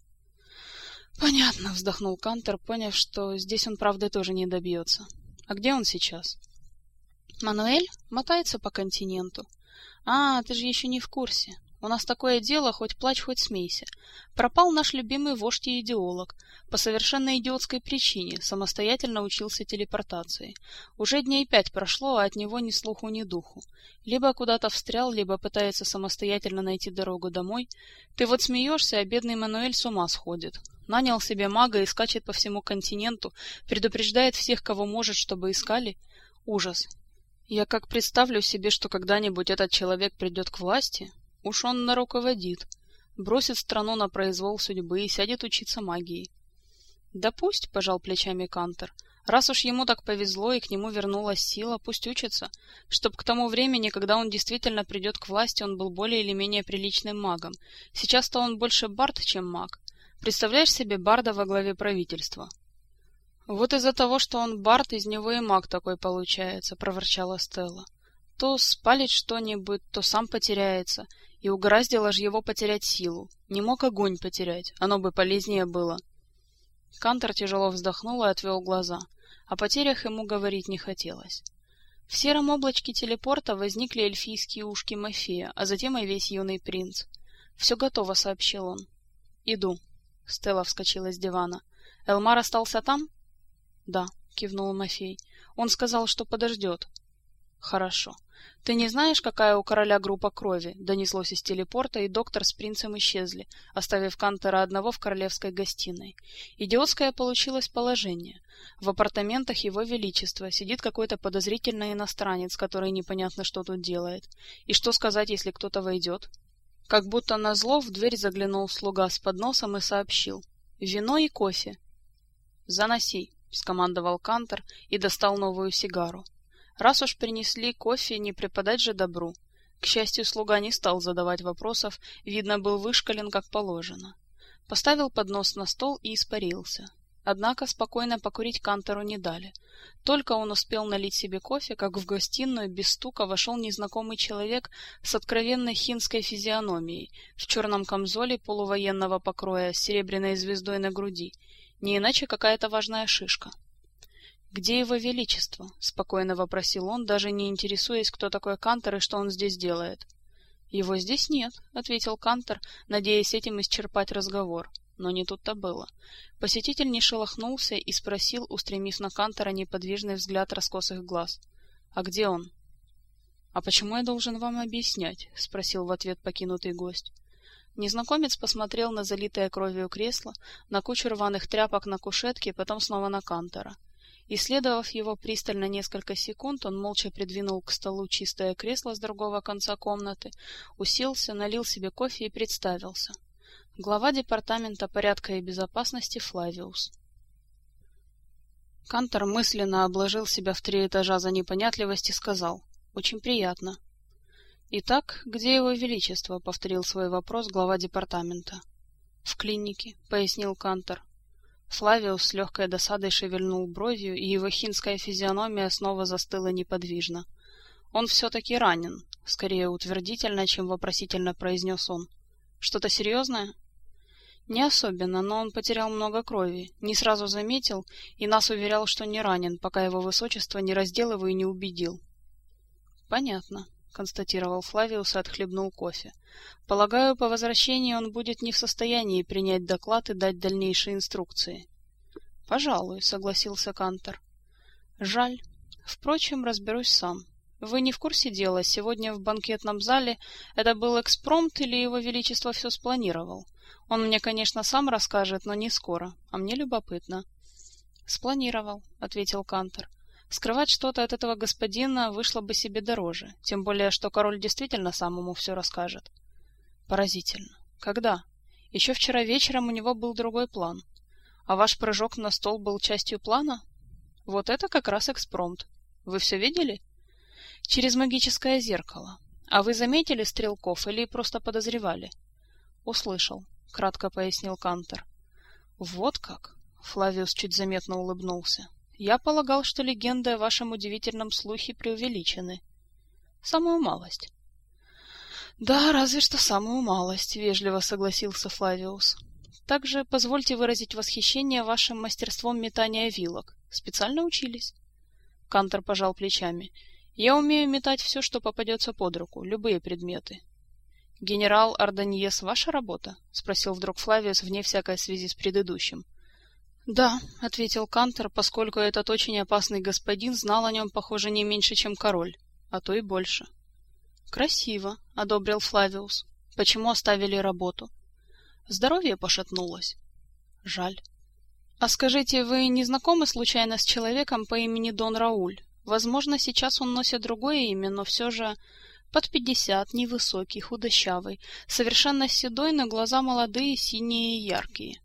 Понятно, вздохнул Кантор, поняв, что здесь он правды тоже не добьется. А где он сейчас? Мануэль мотается по континенту. А, ты же еще не в курсе. У нас такое дело, хоть плачь, хоть смейся. Пропал наш любимый вождь и идеолог. По совершенно идиотской причине самостоятельно учился телепортации. Уже дней 5 прошло, а от него ни слуху, ни духу. Либо куда-то встрял, либо пытается самостоятельно найти дорогу домой. Ты вот смеешься, а бедный Мануэль с ума сходит. Нанял себе мага и скачет по всему континенту, предупреждает всех, кого может, чтобы искали. Ужас. Я как представлю себе, что когда-нибудь этот человек придет к власти... Уж он наруководит, бросит страну на произвол судьбы и сядет учиться магии. Да пусть, пожал плечами Кантор, раз уж ему так повезло и к нему вернулась сила, пусть учится, чтоб к тому времени, когда он действительно придет к власти, он был более или менее приличным магом. Сейчас-то он больше бард, чем маг. Представляешь себе барда во главе правительства? Вот из-за того, что он бард, из него и маг такой получается, проворчала Стелла. То спалит что-нибудь, то сам потеряется. И угораздило ж его потерять силу. Не мог огонь потерять, оно бы полезнее было. Кантор тяжело вздохнул и отвел глаза. О потерях ему говорить не хотелось. В сером облачке телепорта возникли эльфийские ушки Мафея, а затем и весь юный принц. «Все готово», — сообщил он. «Иду». Стелла вскочила с дивана. «Элмар остался там?» «Да», — кивнул Мафей. «Он сказал, что подождет». «Хорошо. Ты не знаешь, какая у короля группа крови?» — донеслось из телепорта, и доктор с принцем исчезли, оставив Кантора одного в королевской гостиной. Идиотское получилось положение. В апартаментах его величества сидит какой-то подозрительный иностранец, который непонятно что тут делает. И что сказать, если кто-то войдет? Как будто назло в дверь заглянул слуга с подносом и сообщил: «Вино и кофе». «Заноси», — скомандовал Кантор и достал новую сигару. Раз уж принесли кофе, не преподать же добру. К счастью, слуга не стал задавать вопросов, видно, был вышкален как положено. Поставил поднос на стол и испарился. Однако спокойно покурить Кантору не дали. Только он успел налить себе кофе, как в гостиную без стука вошел незнакомый человек с откровенной хинской физиономией, в черном камзоле полувоенного покроя с серебряной звездой на груди, не иначе какая-то важная шишка. «Где его величество?» — спокойно вопросил он, даже не интересуясь, кто такой Кантор и что он здесь делает. «Его здесь нет», — ответил Кантор, надеясь этим исчерпать разговор. Но не тут-то было. Посетитель не шелохнулся и спросил, устремив на Кантора неподвижный взгляд раскосых глаз: «А где он?» «А почему я должен вам объяснять?» — спросил в ответ покинутый гость. Незнакомец посмотрел на залитое кровью кресло, на кучу рваных тряпок на кушетке, потом снова на Кантора. Исследовав его пристально несколько секунд, он молча придвинул к столу чистое кресло с другого конца комнаты, уселся, налил себе кофе и представился. Глава департамента порядка и безопасности Флавиус. Кантор мысленно обложил себя в 3 этажа за непонятливость и сказал: «Очень приятно». «Итак, где его величество?» — повторил свой вопрос глава департамента. «В клинике», — пояснил Кантор. Флавиус с легкой досадой шевельнул бровью, и его хинская физиономия снова застыла неподвижно. «Он все-таки ранен», — скорее утвердительно, чем вопросительно произнес он. «Что-то серьезное?» Не особенно, но он потерял много крови, не сразу заметил и нас уверял, что не ранен, пока его высочество не раздел его и не убедил. Понятно, констатировал Флавиус и отхлебнул кофе. Полагаю, по возвращении он будет не в состоянии принять доклад и дать дальнейшие инструкции. Пожалуй, согласился Кантор. Жаль. Впрочем, разберусь сам. Вы не в курсе дела, сегодня в банкетном зале это был экспромт или его величество все спланировал? Он мне, конечно, сам расскажет, но не скоро, а мне любопытно. Спланировал, ответил Кантор. Скрывать что-то от этого господина вышло бы себе дороже, тем более, что король действительно сам ему все расскажет. Поразительно. Когда? Еще вчера вечером у него был другой план. А ваш прыжок на стол был частью плана? Вот это как раз экспромт. Вы все видели? Через магическое зеркало. А вы заметили стрелков или просто подозревали? Услышал, кратко пояснил Кантор. Вот как? Флавиус чуть заметно улыбнулся. Я полагал, что легенды о вашем удивительном слухе преувеличены. Самую малость. Да, разве что самую малость, вежливо согласился Флавиус. Также позвольте выразить восхищение вашим мастерством метания вилок. Специально учились? Кантор пожал плечами. Я умею метать все, что попадется под руку, любые предметы. Генерал Арданьес ваша работа? Спросил вдруг Флавиус вне всякой связи с предыдущим. Да, ответил Кантор, поскольку этот очень опасный господин знал о нем, похоже, не меньше, чем король, а то и больше. Красиво, одобрил Флавиус. Почему оставили работу? Здоровье пошатнулось. Жаль. А скажите, вы не знакомы случайно с человеком по имени Дон Рауль? Возможно, сейчас он носит другое имя, но все же под 50, невысокий, худощавый, совершенно седой, но глаза молодые, синие и яркие.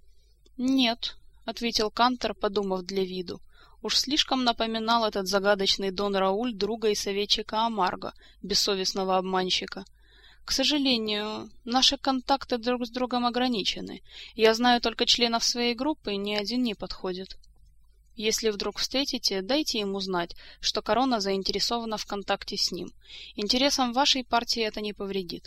Нет, ответил Кантор, подумав для виду. Уж слишком напоминал этот загадочный Дон Рауль друга и советчика Амарго, бессовестного обманщика. К сожалению, наши контакты друг с другом ограничены. Я знаю только членов своей группы, и ни один не подходит. Если вдруг встретите, дайте ему знать, что корона заинтересована в контакте с ним. Интересам вашей партии это не повредит.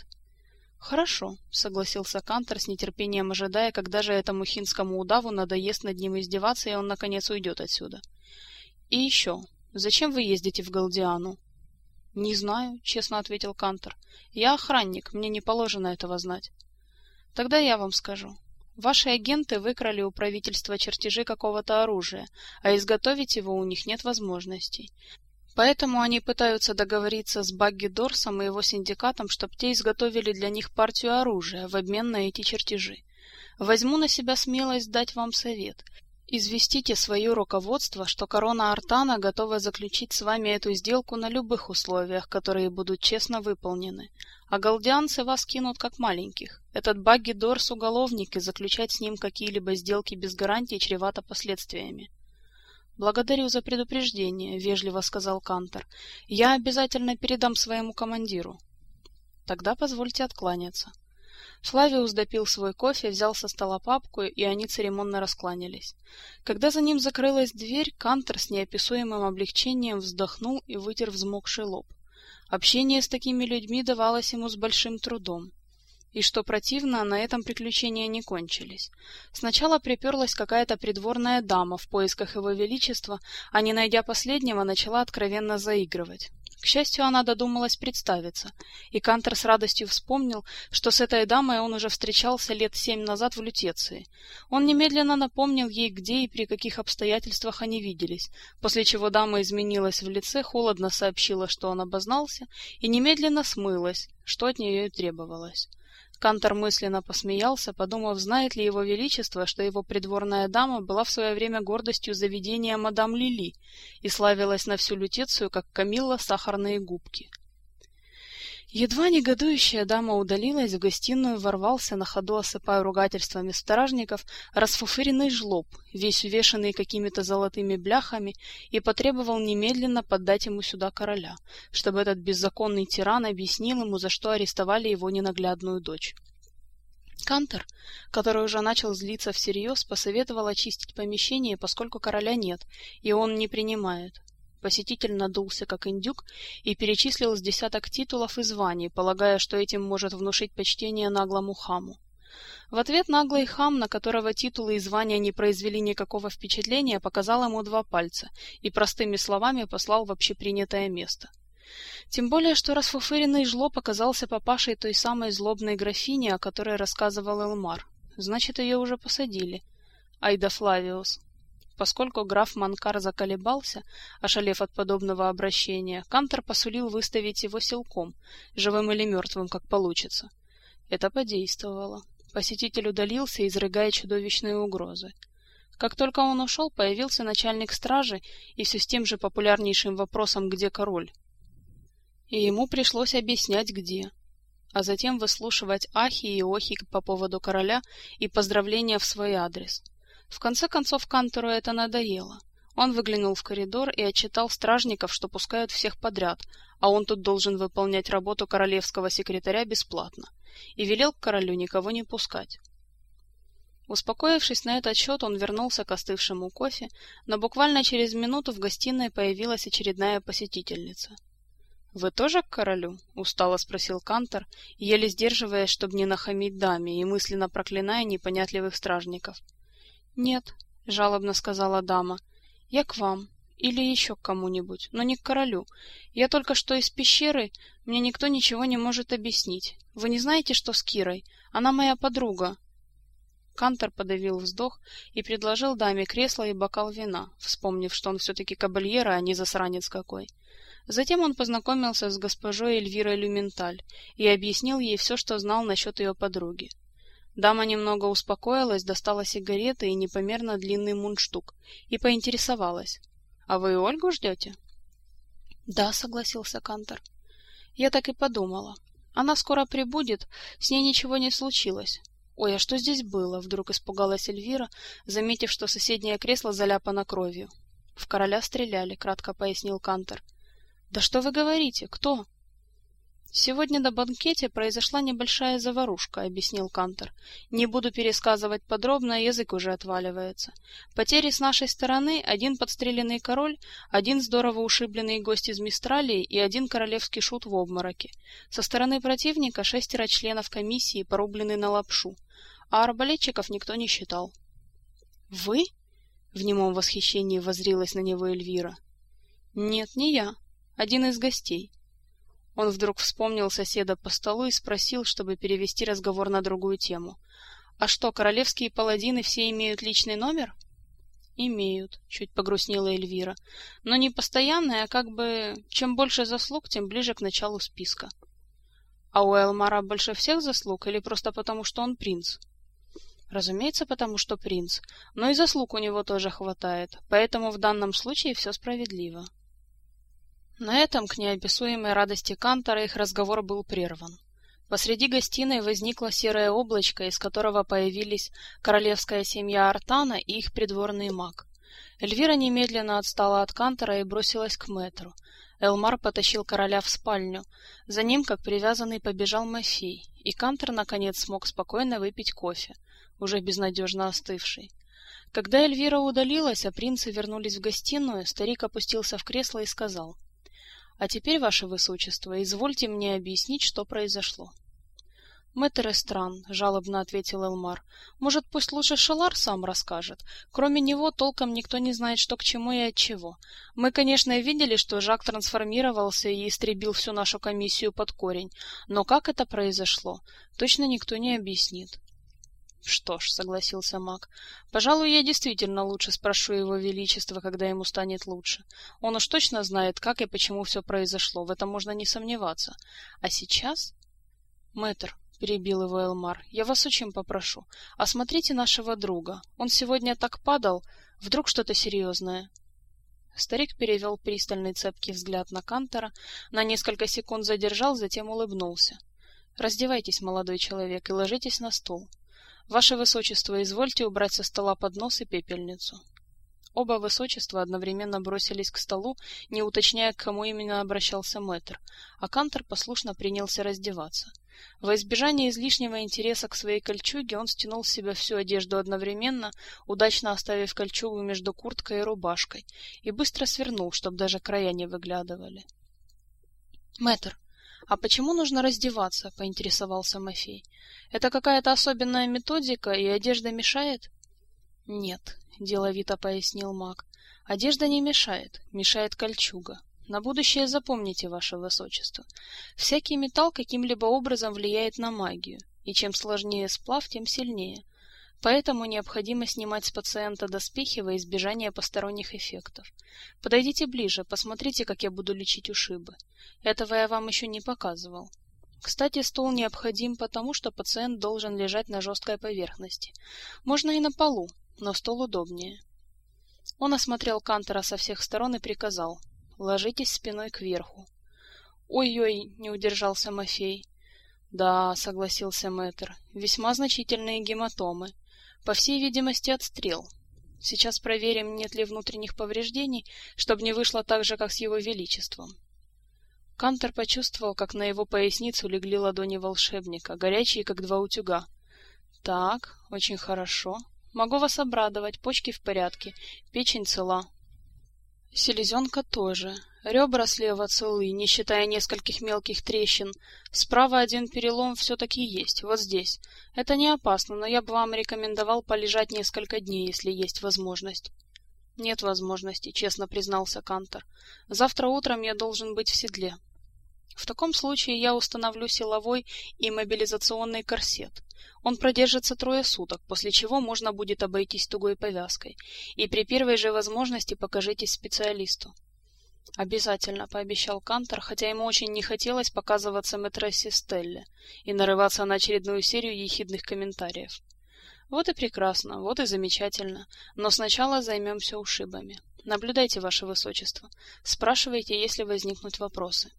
Хорошо, согласился Кантор с нетерпением, ожидая, когда же этому хинскому удаву надоест над ним издеваться, и он наконец уйдет отсюда. И еще, зачем вы ездите в Галдиану? Не знаю, честно ответил Кантор. Я охранник, мне не положено этого знать. Тогда я вам скажу. Ваши агенты выкрали у правительства чертежи какого-то оружия, а изготовить его у них нет возможностей. Поэтому они пытаются договориться с Багги Дорсом и его синдикатом, чтобы те изготовили для них партию оружия в обмен на эти чертежи. Возьму на себя смелость дать вам совет. Известите свое руководство, что корона Артана готова заключить с вами эту сделку на любых условиях, которые будут честно выполнены. А галдианцы вас кинут как маленьких. Этот Багги Дорс уголовник, и заключать с ним какие-либо сделки без гарантии чревато последствиями. Благодарю за предупреждение, вежливо сказал Кантор. Я обязательно передам своему командиру. Тогда позвольте откланяться. Флавиус допил свой кофе, взял со стола папку, и они церемонно раскланялись. Когда за ним закрылась дверь, Кантор с неописуемым облегчением вздохнул и вытер взмокший лоб. Общение с такими людьми давалось ему с большим трудом. И что противно, на этом приключения не кончились. Сначала приперлась какая-то придворная дама в поисках его величества, а не найдя последнего, начала откровенно заигрывать. К счастью, она додумалась представиться, и Кантор с радостью вспомнил, что с этой дамой он уже встречался лет 7 назад в Лютеции. Он немедленно напомнил ей, где и при каких обстоятельствах они виделись, после чего дама изменилась в лице, холодно сообщила, что он обознался, и немедленно смылась, что от нее и требовалось. Кантор мысленно посмеялся, подумав, знает ли его величество, что его придворная дама была в свое время гордостью заведения мадам Лили и славилась на всю Лютецию, как Камилла сахарные губки. Едва негодующая дама удалилась, в гостиную ворвался, на ходу осыпая ругательствами стражников, расфуфыренный жлоб, весь увешанный какими-то золотыми бляхами, и потребовал немедленно поддать ему сюда короля, чтобы этот беззаконный тиран объяснил ему, за что арестовали его ненаглядную дочь. Кантор, который уже начал злиться всерьез, посоветовал очистить помещение, поскольку короля нет, и он не принимает. Посетитель надулся, как индюк, и перечислил с 10 титулов и званий, полагая, что этим может внушить почтение наглому хаму. В ответ наглый хам, на которого титулы и звания не произвели никакого впечатления, показал ему 2 пальца и простыми словами послал в общепринятое место. Тем более, что расфуфыренный жлоб оказался папашей той самой злобной графини, о которой рассказывал Элмар. Значит, ее уже посадили. Айда Флавиус. Поскольку граф Манкар заколебался, ошалев от подобного обращения, Кантор посулил выставить его силком, живым или мертвым, как получится. Это подействовало. Посетитель удалился, изрыгая чудовищные угрозы. Как только он ушел, появился начальник стражи и все с тем же популярнейшим вопросом «Где король?». И ему пришлось объяснять, где. А затем выслушивать ахи и охи по поводу короля и поздравления в свой адрес. В конце концов Кантору это надоело. Он выглянул в коридор и отчитал стражников, что пускают всех подряд, а он тут должен выполнять работу королевского секретаря бесплатно, и велел к королю никого не пускать. Успокоившись на этот счет, он вернулся к остывшему кофе, но буквально через минуту в гостиной появилась очередная посетительница. «Вы тоже к королю?» — устало спросил Кантор, еле сдерживаясь, чтобы не нахамить даме, и мысленно проклиная непонятливых стражников. «Нет», — жалобно сказала дама, — «я к вам, или еще к кому-нибудь, но не к королю. Я только что из пещеры, мне никто ничего не может объяснить. Вы не знаете, что с Кирой? Она моя подруга». Кантор подавил вздох и предложил даме кресло и бокал вина, вспомнив, что он все-таки кабальера, а не засранец какой. Затем он познакомился с госпожой Эльвирой Люменталь и объяснил ей все, что знал насчет ее подруги. Дама немного успокоилась, достала сигареты и непомерно длинный мундштук и поинтересовалась: «А вы Ольгу ждете?» «Да», — согласился Кантор. «Я так и подумала. Она скоро прибудет, с ней ничего не случилось». «Ой, а что здесь было?» — вдруг испугалась Эльвира, заметив, что соседнее кресло заляпано кровью. «В короля стреляли», — кратко пояснил Кантор. «Да что вы говорите? Кто?» «Сегодня на банкете произошла небольшая заварушка», — объяснил Кантор. «Не буду пересказывать подробно, язык уже отваливается. Потери с нашей стороны: 1 подстреленный король, 1 здорово ушибленный гость из Мистралии и 1 королевский шут в обмороке. Со стороны противника 6 членов комиссии порублены на лапшу, а арбалетчиков никто не считал». «Вы?» — в немом восхищении воззрилась на него Эльвира. «Нет, не я. 1 из гостей». Он вдруг вспомнил соседа по столу и спросил, чтобы перевести разговор на другую тему. «А что, королевские паладины все имеют личный номер?» «Имеют», — чуть погрустнела Эльвира. «Но не постоянный, а как бы... Чем больше заслуг, тем ближе к началу списка». «А у Элмара больше всех заслуг или просто потому, что он принц?» «Разумеется, потому что принц. Но и заслуг у него тоже хватает, поэтому в данном случае все справедливо». На этом, к неописуемой радости Кантора, их разговор был прерван. Посреди гостиной возникло серое облачко, из которого появились королевская семья Артана и их придворный маг. Эльвира немедленно отстала от Кантора и бросилась к мэтру. Элмар потащил короля в спальню. За ним, как привязанный, побежал Мафей, и Кантор наконец смог спокойно выпить кофе, уже безнадежно остывший. Когда Эльвира удалилась, а принцы вернулись в гостиную, старик опустился в кресло и сказал: «А теперь, ваше высочество, извольте мне объяснить, что произошло». «Мэтр Эстран», — жалобно ответил Элмар, — «может, пусть лучше Шелар сам расскажет. Кроме него толком никто не знает, что к чему и от чего. Мы, конечно, видели, что Жак трансформировался и истребил всю нашу комиссию под корень, но как это произошло, точно никто не объяснит». «Что ж», — согласился маг, — «пожалуй, я действительно лучше спрошу его величество, когда ему станет лучше. Он уж точно знает, как и почему все произошло, в этом можно не сомневаться. А сейчас...» «Мэтр», — перебил его Элмар, — «я вас очень попрошу, осмотрите нашего друга. Он сегодня так падал, вдруг что-то серьезное». Старик перевел пристальный цепкий взгляд на Кантора, на несколько секунд задержал, затем улыбнулся. «Раздевайтесь, молодой человек, и ложитесь на стул. Ваше высочество, извольте убрать со стола поднос и пепельницу». Оба высочества одновременно бросились к столу, не уточняя, к кому именно обращался мэтр, а Кантор послушно принялся раздеваться. Во избежание излишнего интереса к своей кольчуге он стянул с себя всю одежду одновременно, удачно оставив кольчугу между курткой и рубашкой, и быстро свернул, чтобы даже края не выглядывали. «Мэтр, — А почему нужно раздеваться? — поинтересовался Мафей. — Это какая-то особенная методика, и одежда мешает? — Нет, — деловито пояснил маг. — Одежда не мешает, мешает кольчуга. На будущее запомните, ваше высочество. Всякий металл каким-либо образом влияет на магию, и чем сложнее сплав, тем сильнее. Поэтому необходимо снимать с пациента доспехи во избежание посторонних эффектов. Подойдите ближе, посмотрите, как я буду лечить ушибы. Этого я вам еще не показывал. Кстати, стул необходим потому, что пациент должен лежать на жесткой поверхности. Можно и на полу, но стол удобнее. Он осмотрел Кантора со всех сторон и приказал: «Ложитесь спиной кверху». «Ой-ой», — не удержался Мафей. «Да», — согласился мэтр, — «весьма значительные гематомы. По всей видимости, отстрел. Сейчас проверим, нет ли внутренних повреждений, чтобы не вышло так же, как с его величеством». Кантор почувствовал, как на его поясницу легли ладони волшебника, горячие, как два утюга. «Так, очень хорошо. Могу вас обрадовать, почки в порядке, печень цела. Селезенка тоже. Ребра слева целы, не считая нескольких мелких трещин. Справа один перелом все-таки есть, вот здесь. Это не опасно, но я бы вам рекомендовал полежать несколько дней, если есть возможность». «Нет возможности», — честно признался Кантор. «Завтра утром я должен быть в седле». «В таком случае я установлю силовой и мобилизационный корсет. Он продержится 3 суток, после чего можно будет обойтись тугой повязкой. И при первой же возможности покажитесь специалисту». «Обязательно», — пообещал Кантор, хотя ему очень не хотелось показываться мэтрессе Стелле и нарываться на очередную серию ехидных комментариев. «Вот и прекрасно, вот и замечательно. Но сначала займемся ушибами. Наблюдайте, ваше высочество. Спрашивайте, если возникнут вопросы».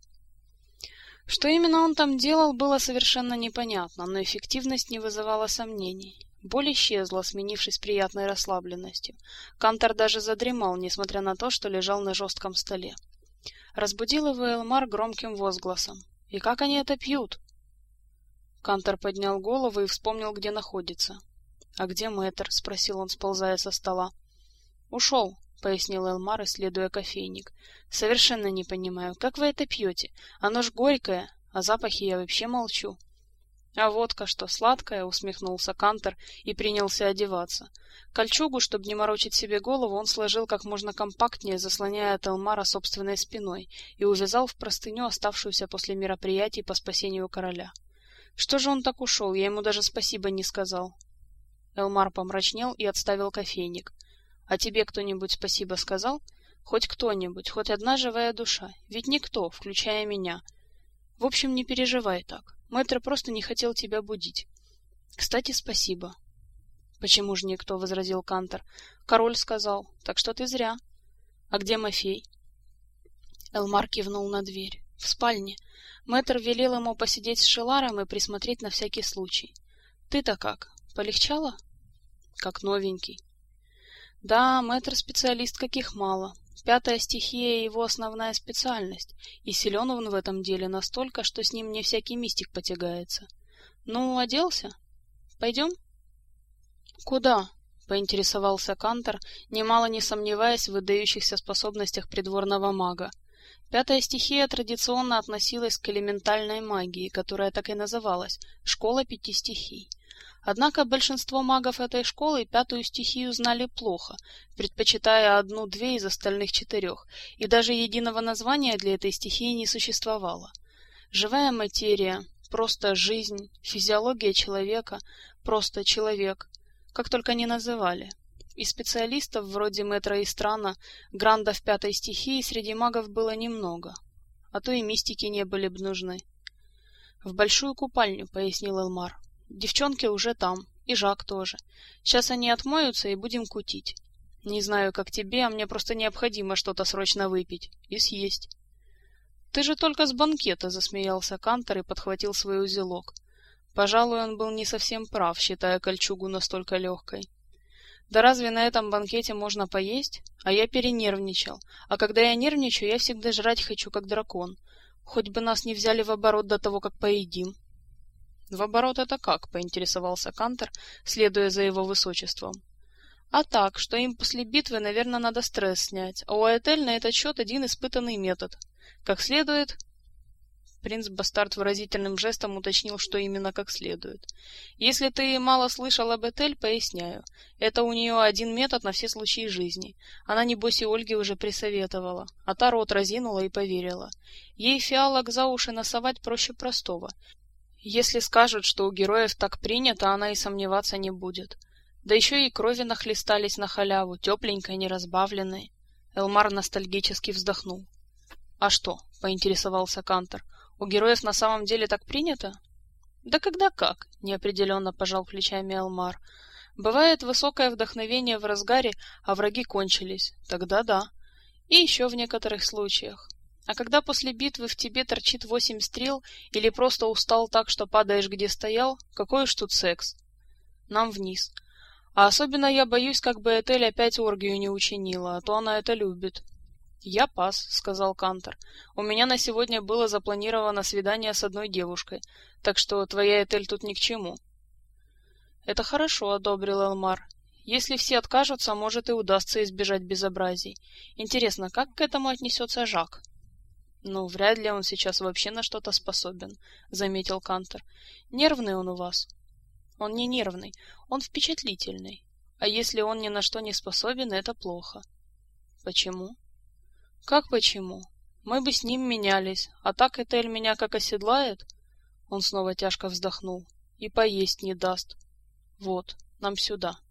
Что именно он там делал, было совершенно непонятно, но эффективность не вызывала сомнений. Боль исчезла, сменившись приятной расслабленностью. Кантор даже задремал, несмотря на то, что лежал на жестком столе. Разбудил его Элмар громким возгласом. «И как они это пьют?» Кантор поднял голову и вспомнил, где находится. «А где мэтр?» — спросил он, сползая со стола. «Ушел», — пояснил Элмар, исследуя кофейник. «Совершенно не понимаю, как вы это пьете? Оно ж горькое, о запахе я вообще молчу». «А водка что, сладкая?» — усмехнулся Кантор и принялся одеваться. Кольчугу, чтобы не морочить себе голову, он сложил как можно компактнее, заслоняя от Элмара собственной спиной, и увязал в простыню, оставшуюся после мероприятий по спасению короля. «Что же он так ушел? Я ему даже спасибо не сказал». Элмар помрачнел и отставил кофейник. «А тебе кто-нибудь спасибо сказал? Хоть кто-нибудь, хоть одна живая душа. Ведь никто, включая меня. В общем, не переживай так. Мэтр просто не хотел тебя будить. Кстати, спасибо». «Почему же никто?» — возразил Кантор. «Король сказал. Так что ты зря». «А где Мафей?» Элмар кивнул на дверь. «В спальне. Мэтр велел ему посидеть с Шеларом и присмотреть на всякий случай. Ты-то как? Полегчало?» «Как новенький». «Да, мэтр специалист каких мало. 5-я стихия — его основная специальность, и силен он в этом деле настолько, что с ним не всякий мистик потягается. Ну, оделся? Пойдем?» «Куда?» — поинтересовался Кантор, немало не сомневаясь в выдающихся способностях придворного мага. 5-я стихия традиционно относилась к элементальной магии, которая так и называлась — «Школа 5 стихий». Однако большинство магов этой школы 5-ю стихию знали плохо, предпочитая 1-2 из остальных 4, и даже единого названия для этой стихии не существовало. Живая материя, просто жизнь, физиология человека, просто человек, как только не называли. И специалистов вроде мэтра Истрана, грандов 5-й стихии среди магов было немного, а то и мистики не были бы нужны. «В большую купальню», — пояснил Элмар. «Девчонки уже там, и Жак тоже. Сейчас они отмоются и будем кутить. Не знаю, как тебе, а мне просто необходимо что-то срочно выпить и съесть». «Ты же только с банкета», — засмеялся Кантор и подхватил свой узелок. Пожалуй, он был не совсем прав, считая кольчугу настолько легкой. «Да разве на этом банкете можно поесть? А я перенервничал. А когда я нервничаю, я всегда жрать хочу, как дракон. Хоть бы нас не взяли в оборот до того, как поедим». «В оборот это как?» — поинтересовался Кантор, следуя за его высочеством. «А так, что им после битвы, наверное, надо стресс снять, а у Аэтель на этот счет один испытанный метод. Как следует...» Принц-бастард выразительным жестом уточнил, что именно как следует. «Если ты мало слышал об Этель, поясняю. Это у нее один метод на все случаи жизни. Она, небось, и Ольге уже присоветовала. А та рот разинула и поверила. Ей фиалок за уши носовать проще простого. Если скажут, что у героев так принято, она и сомневаться не будет. Да еще и крови нахлестались на халяву, тепленькой, неразбавленной». Элмар ностальгически вздохнул. «А что?» — поинтересовался Кантор. «У героев на самом деле так принято?» «Да когда как?» — неопределенно пожал плечами Элмар. «Бывает высокое вдохновение в разгаре, а враги кончились. Тогда да. И еще в некоторых случаях. А когда после битвы в тебе торчит 8 стрел или просто устал так, что падаешь где стоял, какой уж тут секс? Нам вниз. А особенно я боюсь, как бы Этель опять оргию не учинила, а то она это любит». «Я пас», — сказал Кантор. «У меня на сегодня было запланировано свидание с одной девушкой, так что твоя Этель тут ни к чему». «Это хорошо», — одобрил Элмар. «Если все откажутся, может и удастся избежать безобразий. Интересно, как к этому отнесется Жак?» «Ну, вряд ли он сейчас вообще на что-то способен», — заметил Кантор. «Нервный он у вас». «Он не нервный, он впечатлительный. А если он ни на что не способен, это плохо». «Почему?» «Как почему? Мы бы с ним менялись, а так Этель меня как оседлает?» Он снова тяжко вздохнул. «И поесть не даст. Вот, нам сюда».